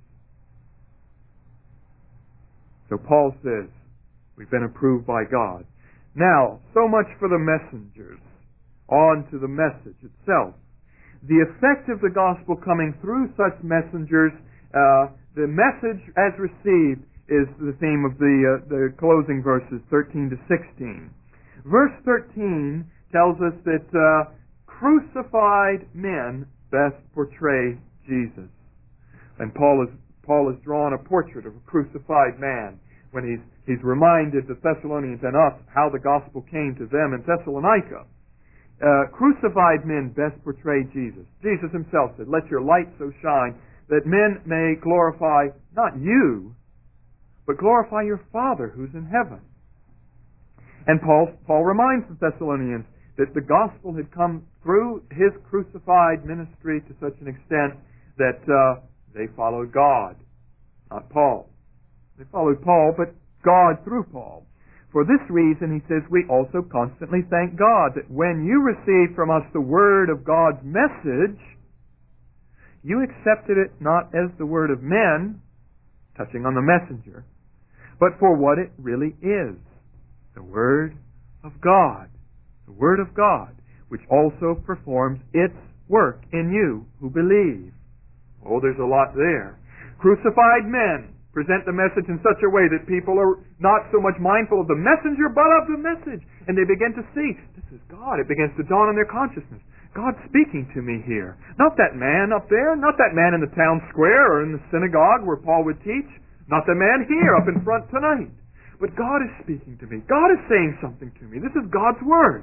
So Paul says, we've been approved by God. Now, so much for the messengers. On to the message itself. The effect of the gospel coming through such messengers, the message as received is the theme of the closing verses 13 to 16. Verse 13 tells us that crucified men best portray Jesus. And Paul has drawn a portrait of a crucified man when he's reminded the Thessalonians and us how the gospel came to them in Thessalonica. Crucified men best portray Jesus. Jesus himself said, let your light so shine that men may glorify not you, but glorify your Father who's in heaven. And Paul reminds the Thessalonians that the gospel had come through his crucified ministry to such an extent that they followed God, not Paul. They followed Paul, but God through Paul. For this reason, he says, we also constantly thank God that when you received from us the word of God's message, you accepted it not as the word of men, touching on the messenger, but for what it really is, the Word of God. The Word of God, which also performs its work in you who believe. Oh, there's a lot there. Crucified men present the message in such a way that people are not so much mindful of the messenger, but of the message. And they begin to see, this is God. It begins to dawn on their consciousness. God's speaking to me here. Not that man up there, not that man in the town square or in the synagogue where Paul would teach. Not the man here up in front tonight. But God is speaking to me. God is saying something to me. This is God's Word.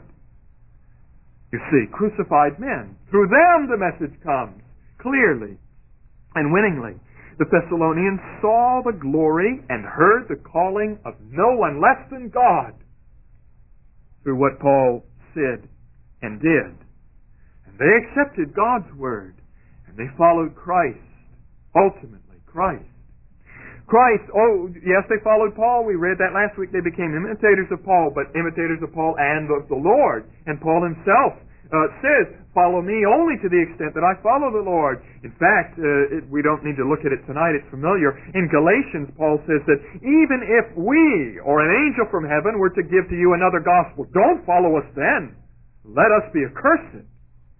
You see, crucified men. Through them the message comes, clearly and winningly. The Thessalonians saw the glory and heard the calling of no one less than God through what Paul said and did. And they accepted God's Word. And they followed Christ. Ultimately, Christ. Christ, oh, yes, they followed Paul. We read that last week. They became imitators of Paul, but imitators of Paul and of the Lord. And Paul himself says, follow me only to the extent that I follow the Lord. In fact, we don't need to look at it tonight. It's familiar. In Galatians, Paul says that even if we or an angel from heaven were to give to you another gospel, don't follow us then. Let us be accursed.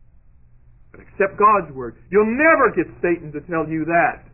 But accept God's word. You'll never get Satan to tell you that.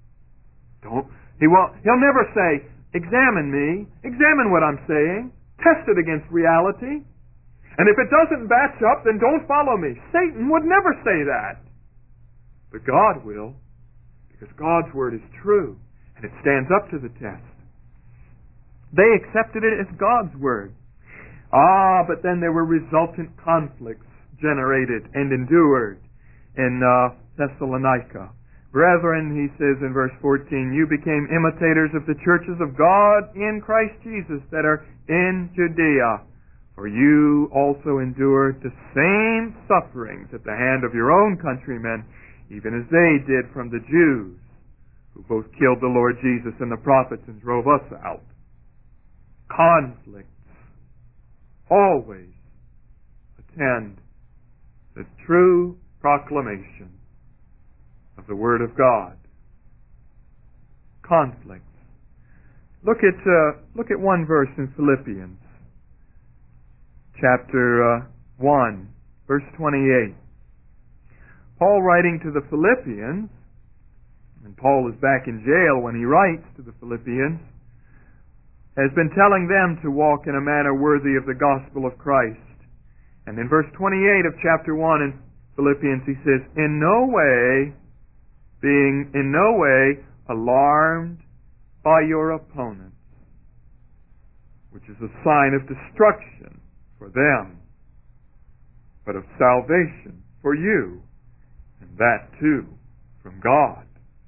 He'll never say, examine me, examine what I'm saying, test it against reality, and if it doesn't match up, then don't follow me. Satan would never say that. But God will, because God's word is true, and it stands up to the test. They accepted it as God's word. But then there were resultant conflicts generated and endured in Thessalonica. Brethren, he says in verse 14, you became imitators of the churches of God in Christ Jesus that are in Judea. For you also endured the same sufferings at the hand of your own countrymen, even as they did from the Jews, who both killed the Lord Jesus and the prophets and drove us out. Conflicts always attend the true proclamation of the Word of God. Conflicts. Look at one verse in Philippians, chapter 1, verse 28. Paul writing to the Philippians, and Paul is back in jail when he writes to the Philippians, has been telling them to walk in a manner worthy of the gospel of Christ. And in verse 28 of chapter 1 in Philippians he says, being in no way alarmed by your opponents, which is a sign of destruction for them, but of salvation for you, and that too from God.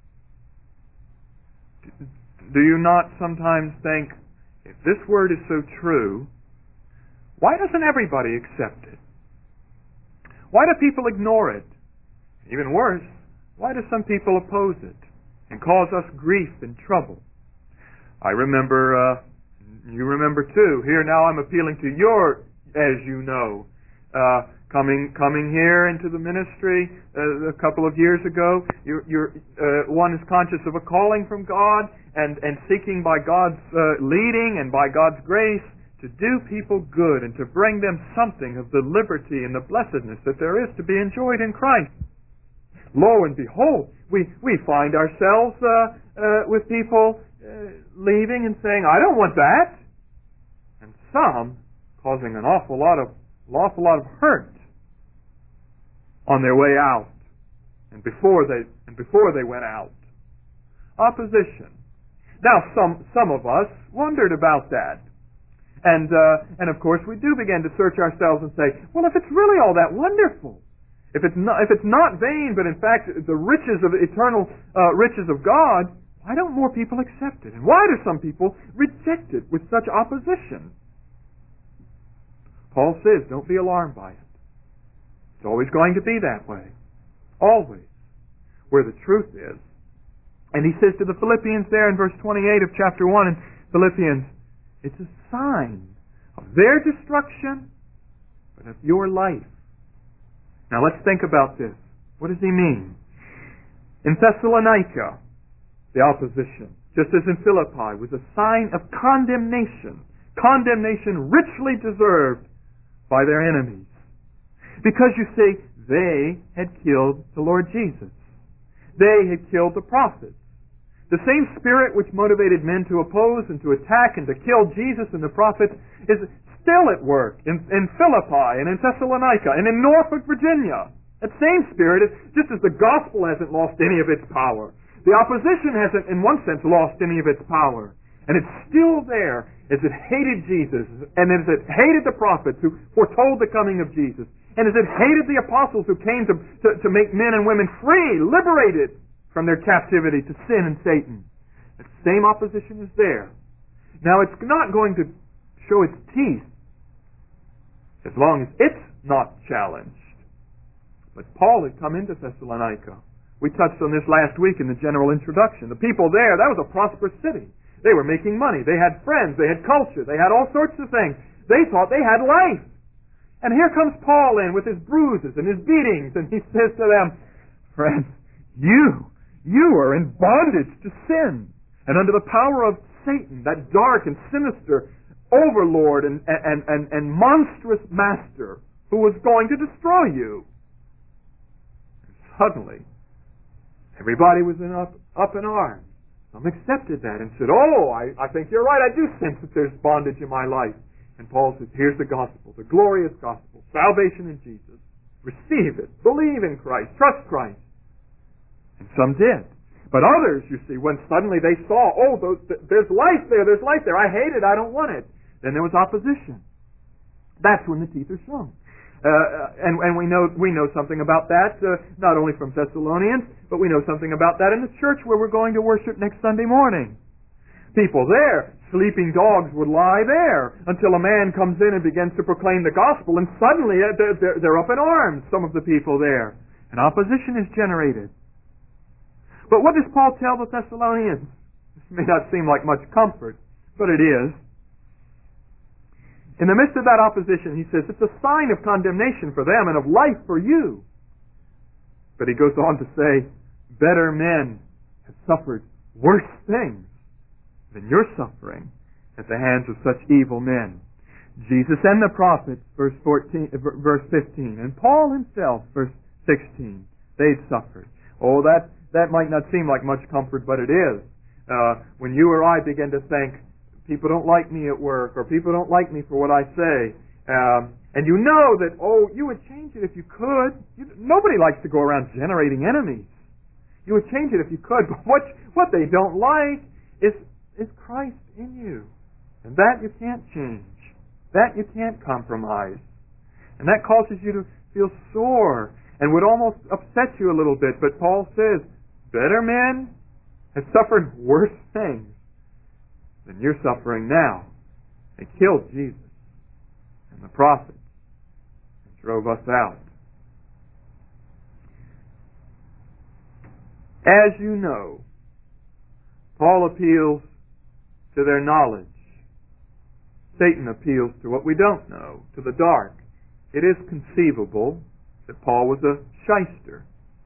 Do you not sometimes think, if this word is so true, why doesn't everybody accept it? Why do people ignore it? Even worse, why do some people oppose it and cause us grief and trouble? I remember, you remember too, here now I'm appealing to your, as you know, coming here into the ministry a couple of years ago, one is conscious of a calling from God and seeking by God's leading and by God's grace to do people good and to bring them something of the liberty and the blessedness that there is to be enjoyed in Christ. Lo and behold, we find ourselves with people leaving and saying, I don't want that, and some causing an awful lot of hurt on their way out and before they went out. Opposition. Now some of us wondered about that. And of course we do begin to search ourselves and say, well, if it's really all that wonderful, if it's not vain, but in fact the riches of eternal riches of God, why don't more people accept it? And why do some people reject it with such opposition? Paul says, don't be alarmed by it. It's always going to be that way. Always. Where the truth is. And he says to the Philippians there in verse 28 of chapter 1 in Philippians, it's a sign of their destruction, but of your life. Now let's think about this. What does he mean? In Thessalonica, the opposition, just as in Philippi, was a sign of condemnation. Condemnation richly deserved by their enemies. Because, you see, they had killed the Lord Jesus. They had killed the prophets. The same spirit which motivated men to oppose and to attack and to kill Jesus and the prophets is still at work in Philippi and in Thessalonica and in Norfolk, Virginia. That same spirit is, just as the gospel hasn't lost any of its power, the opposition hasn't, in one sense, lost any of its power. And it's still there as it hated Jesus, and as it hated the prophets who foretold the coming of Jesus, and as it hated the apostles who came to make men and women free, liberated from their captivity to sin and Satan. The same opposition is there. Now, it's not going to show its teeth as long as it's not challenged. But Paul had come into Thessalonica. We touched on this last week in the general introduction. The people there, that was a prosperous city. They were making money. They had friends. They had culture. They had all sorts of things. They thought they had life. And here comes Paul in with his bruises and his beatings, and he says to them, friends, you are in bondage to sin and under the power of Satan, that dark and sinister overlord and monstrous master who was going to destroy you. And suddenly, everybody was up in arms. Some accepted that and said, I think you're right. I do sense that there's bondage in my life. And Paul says, here's the gospel, the glorious gospel, salvation in Jesus. Receive it. Believe in Christ. Trust Christ. And some did. But others, you see, when suddenly they saw, there's life there, I hate it, I don't want it. Then there was opposition. That's when the teeth are shown. And we know something about that, not only from Thessalonians, but we know something about that in the church where we're going to worship next Sunday morning. People there, sleeping dogs would lie there until a man comes in and begins to proclaim the gospel, and suddenly they're up in arms, some of the people there. And opposition is generated. But what does Paul tell the Thessalonians? This may not seem like much comfort, but it is. In the midst of that opposition, he says, it's a sign of condemnation for them and of life for you. But he goes on to say, better men have suffered worse things than you're suffering at the hands of such evil men. Jesus and the prophets, verse 15, and Paul himself, verse 16, they'd suffered. Oh, that might not seem like much comfort, but it is. When you or I begin to think, people don't like me at work, or people don't like me for what I say, and you know that, you would change it if you could. Nobody likes to go around generating enemies. You would change it if you could, but what they don't like is Christ in you. And that you can't change. That you can't compromise. And that causes you to feel sore and would almost upset you a little bit. But Paul says, better men have suffered worse things than you're suffering now. They killed Jesus and the prophets and drove us out. As you know, Paul appeals to their knowledge. Satan appeals to what we don't know, to the dark. It is conceivable that Paul was a shyster.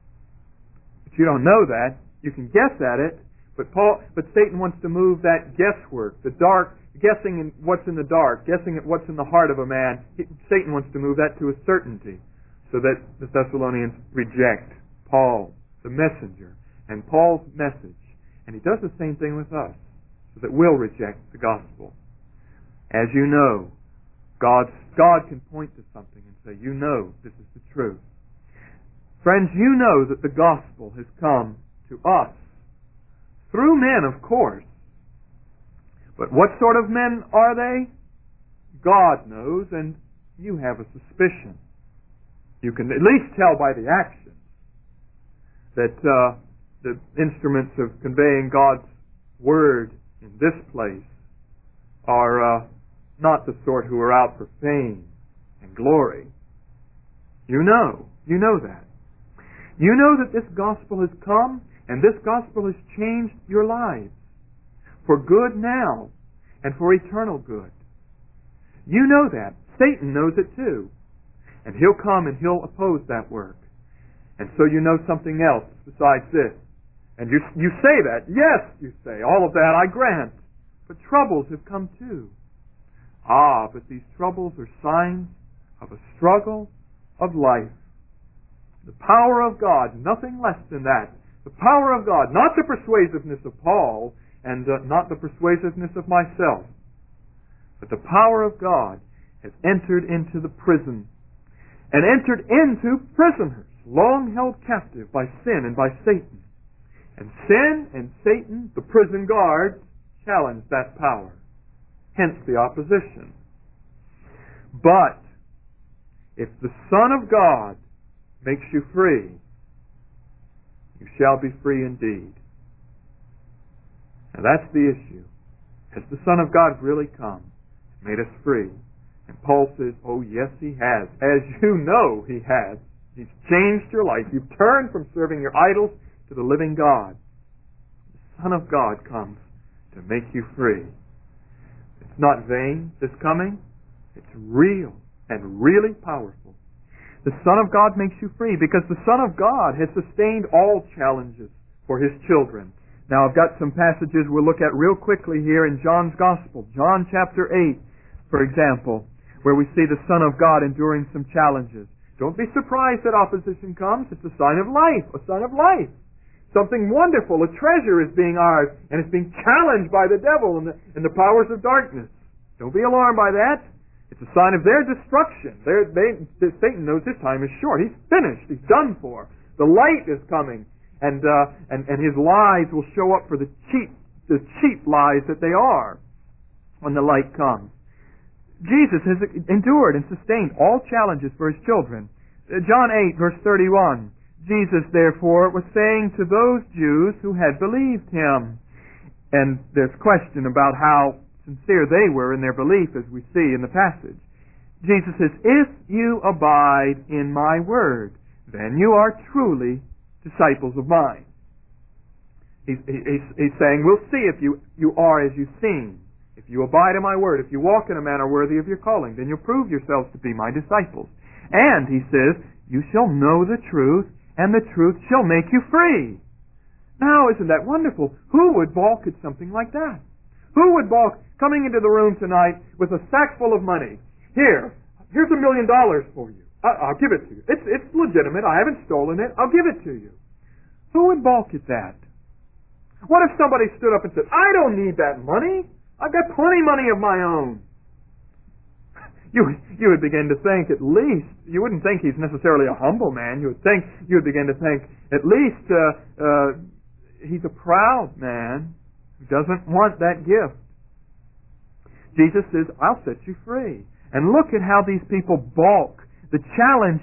But you don't know that. You can guess at it, but Satan wants to move that guesswork, the dark, guessing in what's in the dark, guessing at what's in the heart of a man. Satan wants to move that to a certainty, so that the Thessalonians reject Paul, the messenger, and Paul's message. And he does the same thing with us, so that we'll reject the gospel. As you know, God can point to something and say, you know this is the truth. Friends, you know that the gospel has come to us through men, of course. But what sort of men are they? God knows, and you have a suspicion. You can at least tell by the actions that the instruments of conveying God's word in this place are not the sort who are out for fame and glory. You know that. You know that this gospel has come, and this gospel has changed your lives for good now and for eternal good. You know that. Satan knows it too. And he'll come and he'll oppose that work. And so you know something else besides this. And you say that. Yes, you say. All of that I grant. But troubles have come too. But these troubles are signs of a struggle of life. The power of God, nothing less than that. The power of God, not the persuasiveness of Paul, and not the persuasiveness of myself, but the power of God has entered into the prison, and entered into prisoners, long held captive by sin and by Satan. And sin and Satan, the prison guards, challenge that power. Hence the opposition. But if the Son of God makes you free, you shall be free indeed. Now that's the issue. Has the Son of God really come and made us free? And Paul says, oh yes, He has. As you know, He has. He's changed your life. You've turned from serving your idols to the living God. The Son of God comes to make you free. It's not vain, this coming. It's real and really powerful. The Son of God makes you free because the Son of God has sustained all challenges for His children. Now I've got some passages we'll look at real quickly here in John's Gospel. John chapter 8, for example, where we see the Son of God enduring some challenges. Don't be surprised that opposition comes. It's a sign of life, a sign of life. Something wonderful, a treasure is being ours, and it's being challenged by the devil and the powers of darkness. Don't be alarmed by that. It's a sign of their destruction. Satan knows his time is short. He's finished. He's done for. The light is coming, and his lies will show up for the cheap lies that they are when the light comes. Jesus has endured and sustained all challenges for His children. John 8, verse 31. Jesus, therefore, was saying to those Jews who had believed Him. And there's question about how sincere they were in their belief, as we see in the passage. Jesus says, if you abide in my word, then you are truly disciples of mine. He's saying, we'll see if you are as you seem. If you abide in my word, if you walk in a manner worthy of your calling, then you'll prove yourselves to be my disciples. And, he says, you shall know the truth, and the truth shall make you free. Now, isn't that wonderful? Who would balk at something like that? Who would balk coming into the room tonight with a sack full of money? Here's $1 million for you. I'll give it to you. It's legitimate. I haven't stolen it. I'll give it to you. Who would balk at that? What if somebody stood up and said, I don't need that money. I've got plenty of money of my own. You would begin to think, at least, you wouldn't think he's necessarily a humble man. You would begin to think, at least he's a proud man who doesn't want that gift. Jesus says, I'll set you free. And look at how these people balk. The challenge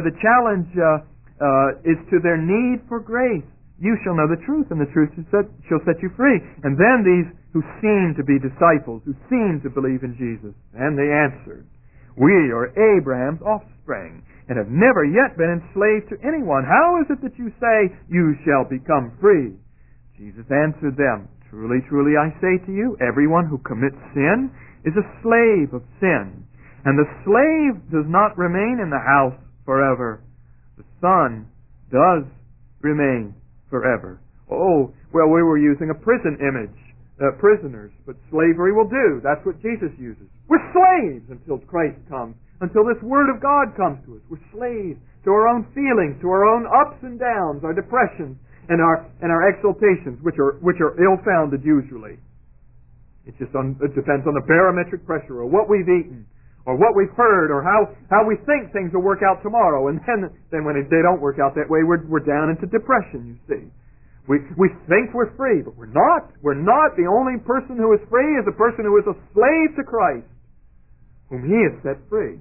is to their need for grace. You shall know the truth, and the truth shall set you free. And then these who seem to be disciples, who seem to believe in Jesus, and they answered, we are Abraham's offspring, and have never yet been enslaved to anyone. How is it that you say, you shall become free? Jesus answered them, truly, truly, I say to you, everyone who commits sin is a slave of sin. And the slave does not remain in the house forever. The Son does remain forever. Oh, well, we were using a prison image. Prisoners, but slavery will do. That's what Jesus uses. We're slaves until Christ comes, until this Word of God comes to us. We're slaves to our own feelings, to our own ups and downs, our depressions, and our exaltations, which are ill-founded usually. It depends on the barometric pressure, or what we've eaten, or what we've heard, or how we think things will work out tomorrow. And then when they don't work out that way, we're down into depression, you see. We think we're free, but we're not. We're not. The only person who is free is a person who is a slave to Christ, whom He has set free.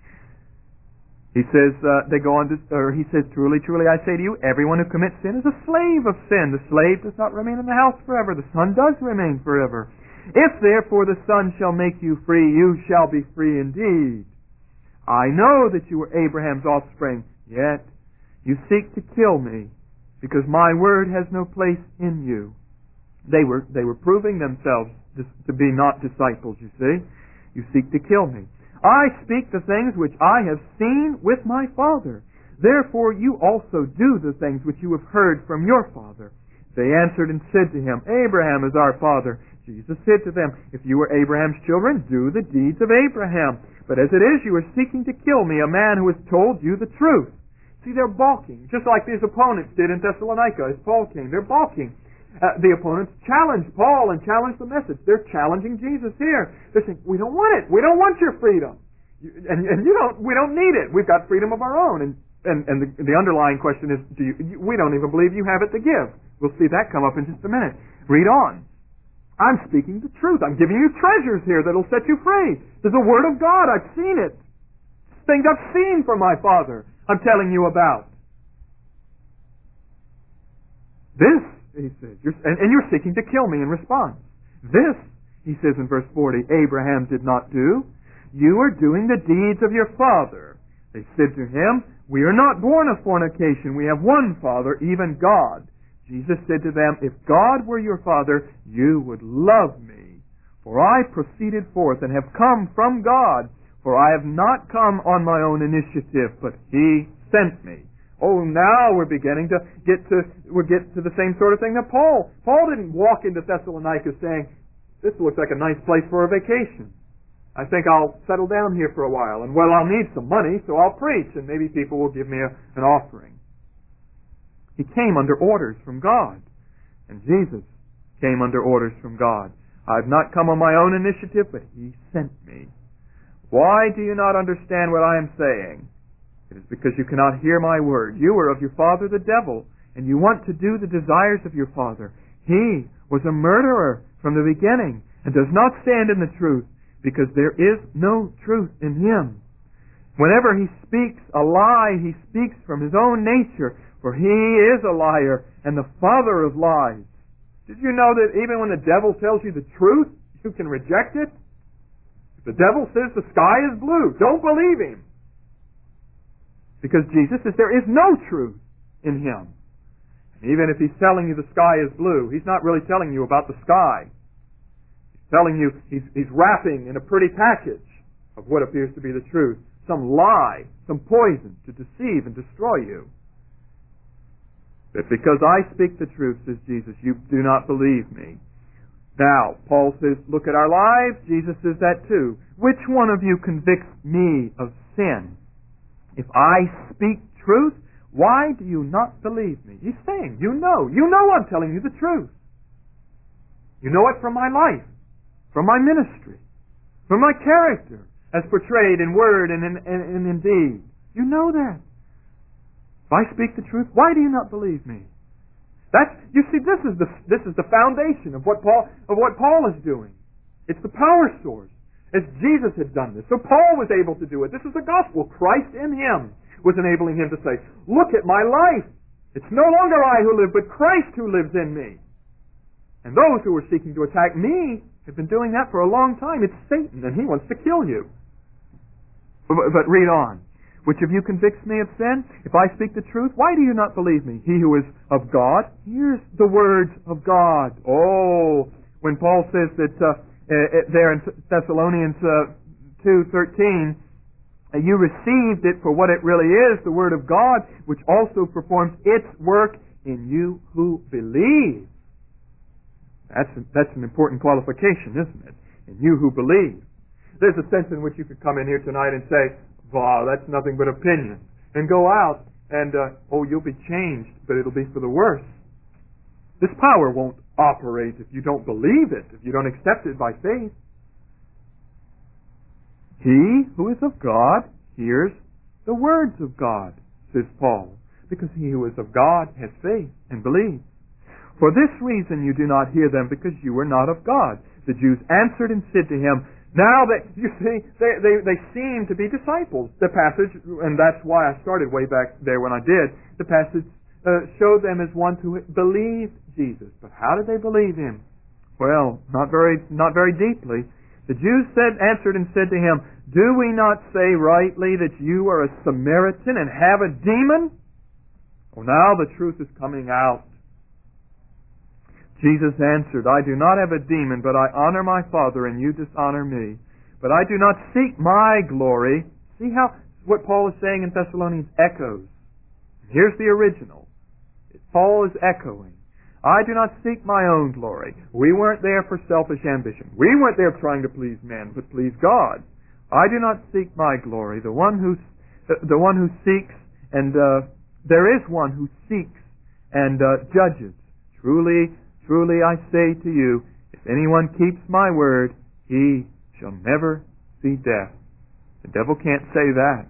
He says, he says, truly, truly, I say to you, everyone who commits sin is a slave of sin. The slave does not remain in the house forever. The Son does remain forever. If therefore the Son shall make you free, you shall be free indeed. I know that you are Abraham's offspring, yet you seek to kill me, because my word has no place in you. They were proving themselves to be not disciples, you see. You seek to kill me. I speak the things which I have seen with my Father. Therefore you also do the things which you have heard from your father. They answered and said to him, Abraham is our father. Jesus said to them, if you were Abraham's children, do the deeds of Abraham. But as it is, you are seeking to kill me, a man who has told you the truth. See, they're balking, just like these opponents did in Thessalonica as Paul came. They're balking. The opponents challenged Paul and challenged the message. They're challenging Jesus here. They're saying, we don't want it. We don't want your freedom. We don't need it. We've got freedom of our own. And the underlying question is, we don't even believe you have it to give. We'll see that come up in just a minute. Read on. I'm speaking the truth. I'm giving you treasures here that'll set you free. There's a word of God. I've seen it. Things I've seen from my Father I'm telling you about. This, he says, and you're seeking to kill me in response. This, he says in verse 40, Abraham did not do. You are doing the deeds of your father. They said to him, we are not born of fornication. We have one Father, even God. Jesus said to them, if God were your Father, you would love me. For I proceeded forth and have come from God. For I have not come on my own initiative, but He sent me. Oh, now we're beginning to get to the same sort of thing that Paul. Paul didn't walk into Thessalonica saying, this looks like a nice place for a vacation. I think I'll settle down here for a while, and I'll need some money, so I'll preach, and maybe people will give me an offering. He came under orders from God, and Jesus came under orders from God. I've not come on my own initiative, but He sent me. Why do you not understand what I am saying? It is because you cannot hear my word. You are of your father the devil, and you want to do the desires of your father. He was a murderer from the beginning, and does not stand in the truth, because there is no truth in him. Whenever he speaks a lie, he speaks from his own nature, for he is a liar and the father of lies. Did you know that even when the devil tells you the truth, you can reject it? If the devil says the sky is blue, don't believe him. Because Jesus says there is no truth in him. And even if he's telling you the sky is blue, he's not really telling you about the sky. He's telling you, he's wrapping in a pretty package of what appears to be the truth. Some lie, some poison to deceive and destroy you. that because I speak the truth, says Jesus, you do not believe me. Now, Paul says, look at our lives. Jesus says that too. Which one of you convicts me of sin? If I speak truth, why do you not believe me? He's saying, you know I'm telling you the truth. You know it from my life, from my ministry, from my character, as portrayed in word and in deed. You know that. If I speak the truth, why do you not believe me? You see, this is the foundation of what Paul is doing. It's the power source. As Jesus had done this. So Paul was able to do it. This is the gospel. Christ in him was enabling him to say, look at my life. It's no longer I who live, but Christ who lives in me. And those who were seeking to attack me have been doing that for a long time. It's Satan, and he wants to kill you. But read on. Which of you convicts me of sin? If I speak the truth, why do you not believe me? He who is of God hears the words of God. Oh, when Paul says that there in Thessalonians 2:13, you received it for what it really is, the Word of God, which also performs its work in you who believe. That's an important qualification, isn't it? In you who believe. There's a sense in which you could come in here tonight and say, wow, that's nothing but opinion. And go out and, you'll be changed, but it'll be for the worse. This power won't operate if you don't believe it, if you don't accept it by faith. He who is of God hears the words of God, says Paul, because he who is of God has faith and believes. For this reason you do not hear them, because you are not of God. The Jews answered and said to him, now that, you see, they seem to be disciples. The passage, and that's why I started way back there when I did, the passage showed them as ones who believed Jesus. But how did they believe him? Well, not very deeply. The Jews answered and said to him, do we not say rightly that you are a Samaritan and have a demon? Well, now the truth is coming out. Jesus answered, I do not have a demon, but I honor my Father, and you dishonor me. But I do not seek my glory. See how what Paul is saying in Thessalonians echoes. Here's the original. Paul is echoing. I do not seek my own glory. We weren't there for selfish ambition. We weren't there trying to please men, but please God. I do not seek my glory. The one who seeks, and there is one who seeks and judges. Truly, truly I say to you, if anyone keeps my word, he shall never see death. The devil can't say that.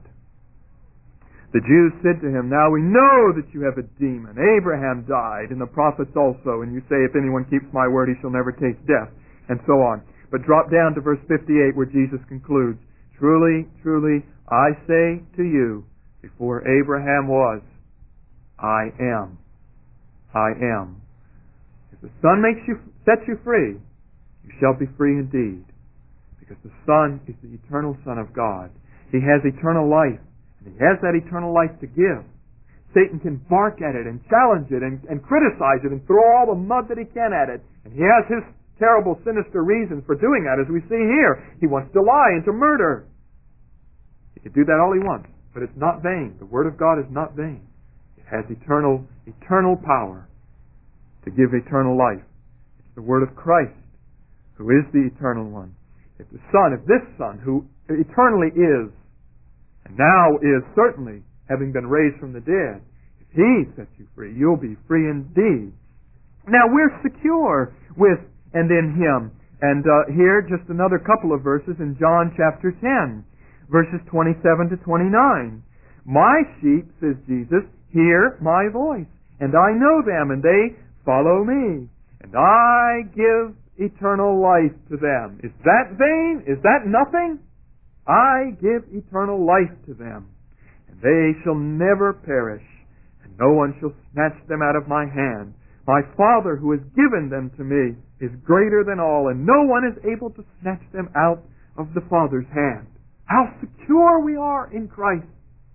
The Jews said to him, now we know that you have a demon. Abraham died, and the prophets also, and you say, if anyone keeps my word, he shall never taste death, and so on. But drop down to verse 58 where Jesus concludes, truly, truly, I say to you, before Abraham was, I am. I am. If the Son sets you free, you shall be free indeed. Because the Son is the eternal Son of God. He has eternal life. And he has that eternal life to give. Satan can bark at it and challenge it and criticize it and throw all the mud that he can at it. And he has his terrible, sinister reasons for doing that, as we see here. He wants to lie and to murder. He can do that all he wants, but it's not vain. The Word of God is not vain. It has eternal power to give eternal life. It's the Word of Christ, who is the eternal one. If this Son, who eternally is, and now is certainly, having been raised from the dead, if he sets you free, you'll be free indeed. Now we're secure with and in him. And here, just another couple of verses in John chapter 10, verses 27 to 29. My sheep, says Jesus, hear my voice, and I know them, and they follow me, and I give eternal life to them. Is that vain? Is that nothing? I give eternal life to them, and they shall never perish, and no one shall snatch them out of my hand. My Father who has given them to me is greater than all, and no one is able to snatch them out of the Father's hand. How secure we are in Christ.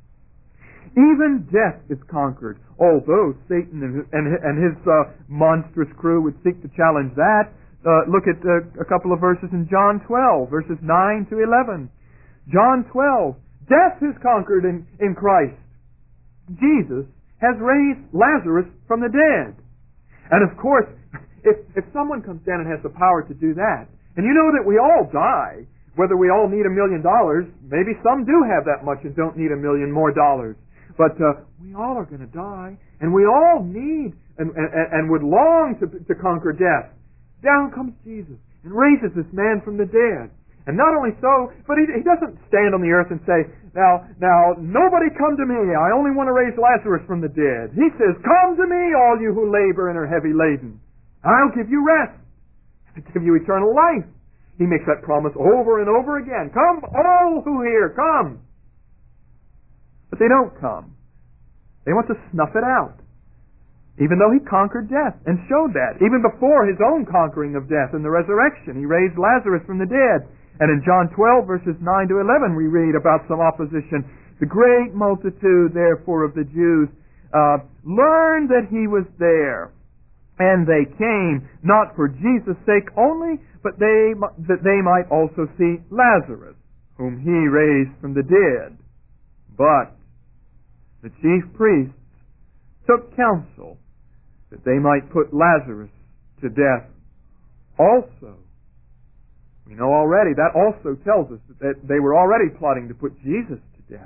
Even death is conquered, although Satan and his monstrous crew would seek to challenge that. Look at a couple of verses in John 12, verses 9 to 11. John 12, death is conquered in Christ. Jesus has raised Lazarus from the dead. And of course, if someone comes down and has the power to do that, and you know that we all die, whether we all need $1 million, maybe some do have that much and don't need $1 million more dollars. But we all are going to die, and we all need and would long to conquer death. Down comes Jesus and raises this man from the dead. And not only so, but he doesn't stand on the earth and say, now, nobody come to me. I only want to raise Lazarus from the dead. He says, come to me, all you who labor and are heavy laden. I'll give you rest. I'll give you eternal life. He makes that promise over and over again. Come, all who hear, come. But they don't come. They want to snuff it out. Even though he conquered death and showed that. Even before his own conquering of death and the resurrection, he raised Lazarus from the dead. And in John 12, verses 9 to 11, we read about some opposition. The great multitude, therefore, of the Jews learned that he was there. And they came, not for Jesus' sake only, but that they might also see Lazarus, whom he raised from the dead. But the chief priests took counsel that they might put Lazarus to death also. We know already, that also tells us that they were already plotting to put Jesus to death.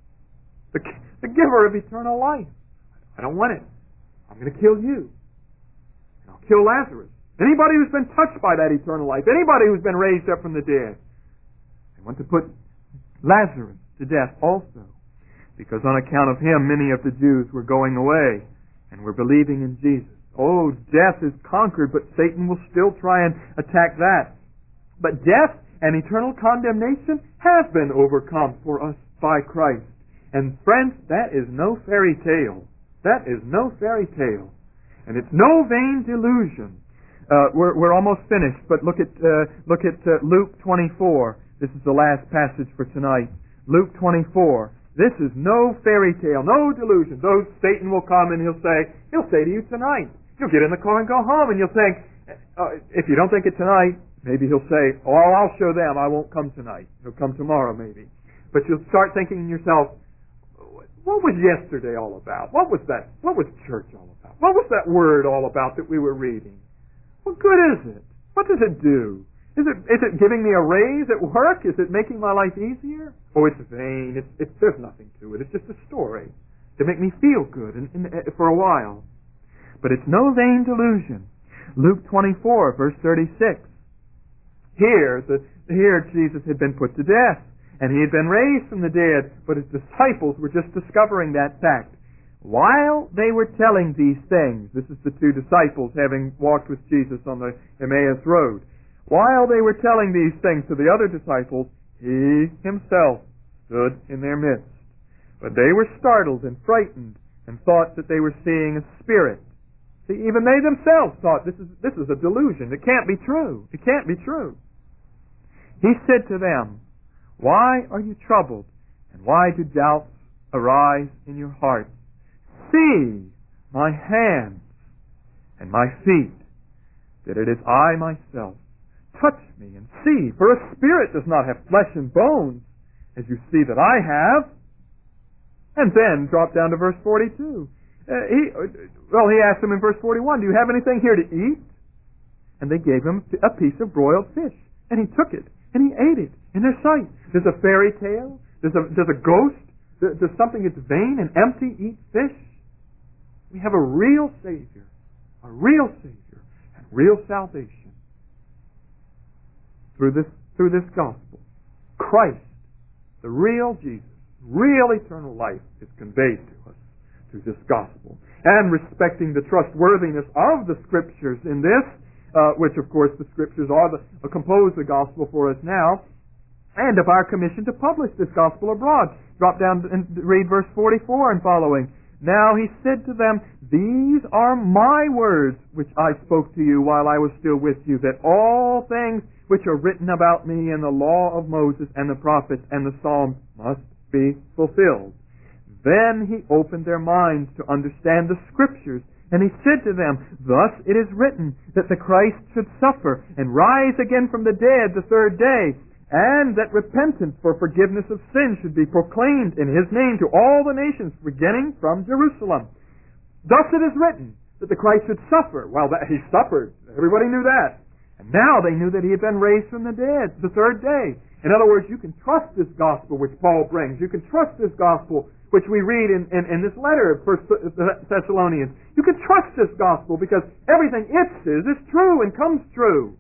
The giver of eternal life. I don't want it. I'm going to kill you. And I'll kill Lazarus. Anybody who's been touched by that eternal life, anybody who's been raised up from the dead. They want to put Lazarus to death also. Because on account of him, many of the Jews were going away and were believing in Jesus. Oh, death is conquered, but Satan will still try and attack that. But death and eternal condemnation have been overcome for us by Christ. And friends, that is no fairy tale. That is no fairy tale. And it's no vain delusion. We're almost finished, but look at Luke 24. This is the last passage for tonight. Luke 24. This is no fairy tale, no delusion. Though Satan will come and he'll say to you tonight. You'll get in the car and go home, and you'll think, if you don't think it tonight, maybe he'll say, oh, I'll show them, I won't come tonight. He'll come tomorrow maybe. But you'll start thinking to yourself, what was yesterday all about? What was that? What was church all about? What was that word all about that we were reading? What good is it? What does it do? Is it giving me a raise at work? Is it making my life easier? Oh, it's vain. There's nothing to it. It's just a story to make me feel good for a while. But it's no vain delusion. Luke 24, verse 36. Here Jesus had been put to death, and he had been raised from the dead, but his disciples were just discovering that fact. While they were telling these things, this is the two disciples having walked with Jesus on the Emmaus Road. While they were telling these things to the other disciples, he himself stood in their midst. But they were startled and frightened and thought that they were seeing a spirit. See, even they themselves thought this is a delusion. It can't be true. It can't be true. He said to them, why are you troubled, and why do doubts arise in your hearts? See my hands and my feet, that it is I myself. Touch me and see, for a spirit does not have flesh and bones, as you see that I have. And then drop down to verse 42. He asked them in verse 41, do you have anything here to eat? And they gave him a piece of broiled fish. And he took it, and he ate it in their sight. Does a fairy tale, does a ghost, does something that's vain and empty eat fish? We have a real Savior, and real salvation. Through this gospel. Christ, the real Jesus, real eternal life is conveyed to us through this gospel. And respecting the trustworthiness of the Scriptures in this, which of course the Scriptures compose the gospel for us now, and of our commission to publish this gospel abroad. Drop down and read verse 44 and following. Now he said to them, these are my words which I spoke to you while I was still with you, that all things which are written about me in the law of Moses and the prophets and the Psalms must be fulfilled. Then he opened their minds to understand the Scriptures, and he said to them, thus it is written that the Christ should suffer and rise again from the dead the third day, and that repentance for forgiveness of sin should be proclaimed in His name to all the nations, beginning from Jerusalem. Thus it is written that the Christ should suffer. Well, He suffered. Everybody knew that. And now they knew that He had been raised from the dead the third day. In other words, you can trust this gospel which Paul brings. You can trust this gospel which we read in this letter of 1 Thessalonians. You can trust this gospel because everything it says is true and comes true.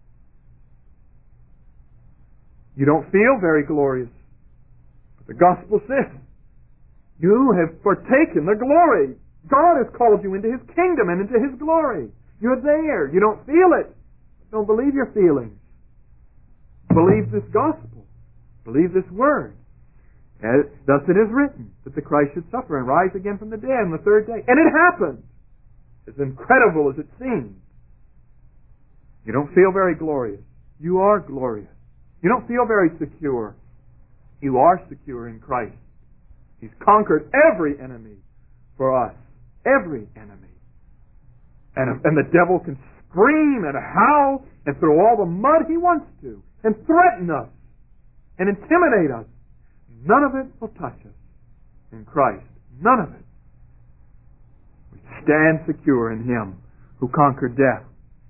You don't feel very glorious. But the gospel says, you have partaken the glory. God has called you into His kingdom and into His glory. You're there. You don't feel it. Don't believe your feelings. Believe this gospel. Believe this word. Thus it is written that the Christ should suffer and rise again from the dead on the third day. And it happened. As incredible as it seems. You don't feel very glorious. You are glorious. You don't feel very secure. You are secure in Christ. He's conquered every enemy for us. Every enemy. And the devil can scream and howl and throw all the mud he wants to and threaten us and intimidate us. None of it will touch us in Christ. None of it. We stand secure in Him who conquered death.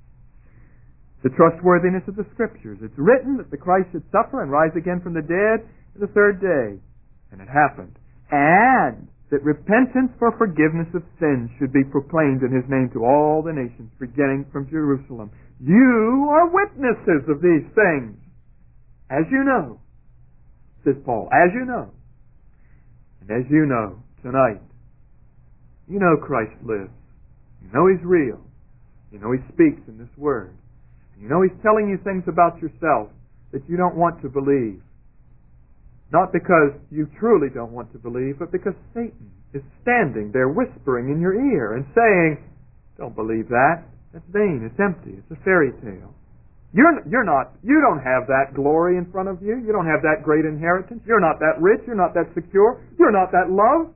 The trustworthiness of the Scriptures. It's written that the Christ should suffer and rise again from the dead the third day. And it happened. And that repentance for forgiveness of sins should be proclaimed in His name to all the nations, beginning from Jerusalem. You are witnesses of these things. As you know, says Paul, as you know. And as you know, tonight, you know Christ lives. You know He's real. You know He speaks in this Word. You know He's telling you things about yourself that you don't want to believe. Not because you truly don't want to believe, but because Satan is standing there whispering in your ear and saying, don't believe that. That's vain. It's empty. It's a fairy tale. You don't have that glory in front of you. You don't have that great inheritance. You're not that rich. You're not that secure. You're not that loved.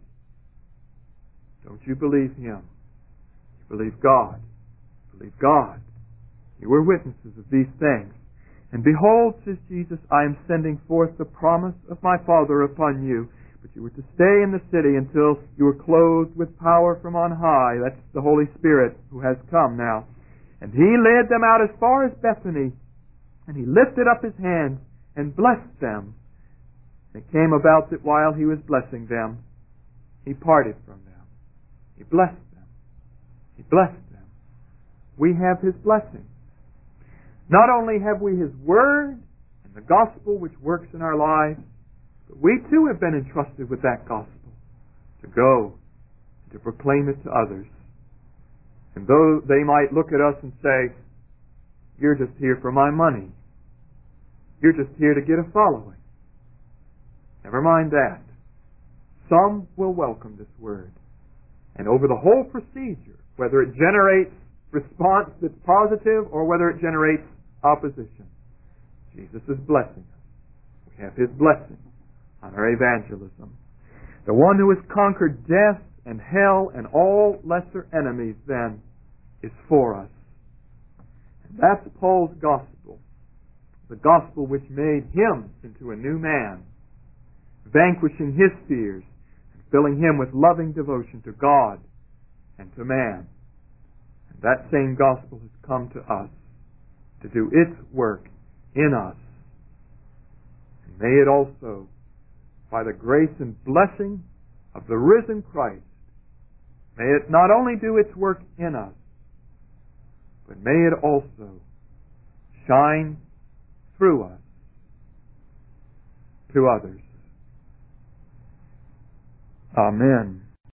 Don't you believe Him. You believe God. Believe God. You were witnesses of these things. And behold, says Jesus, I am sending forth the promise of my Father upon you. But you were to stay in the city until you were clothed with power from on high. That's the Holy Spirit who has come now. And He led them out as far as Bethany. And He lifted up His hands and blessed them. And it came about that while He was blessing them, He parted from them. He blessed them. He blessed them. We have His blessing. Not only have we His Word and the gospel which works in our lives, but we too have been entrusted with that gospel to go and to proclaim it to others. And though they might look at us and say, you're just here for my money. You're just here to get a following. Never mind that. Some will welcome this word. And over the whole procedure, whether it generates response that's positive or whether it generates opposition, Jesus is blessing us. We have His blessing on our evangelism. The one who has conquered death and hell and all lesser enemies then is for us. And that's Paul's gospel. The gospel which made him into a new man, vanquishing his fears and filling him with loving devotion to God and to man. And that same gospel has come to us to do its work in us. And may it also, by the grace and blessing of the risen Christ, may it not only do its work in us, but may it also shine through us to others. Amen.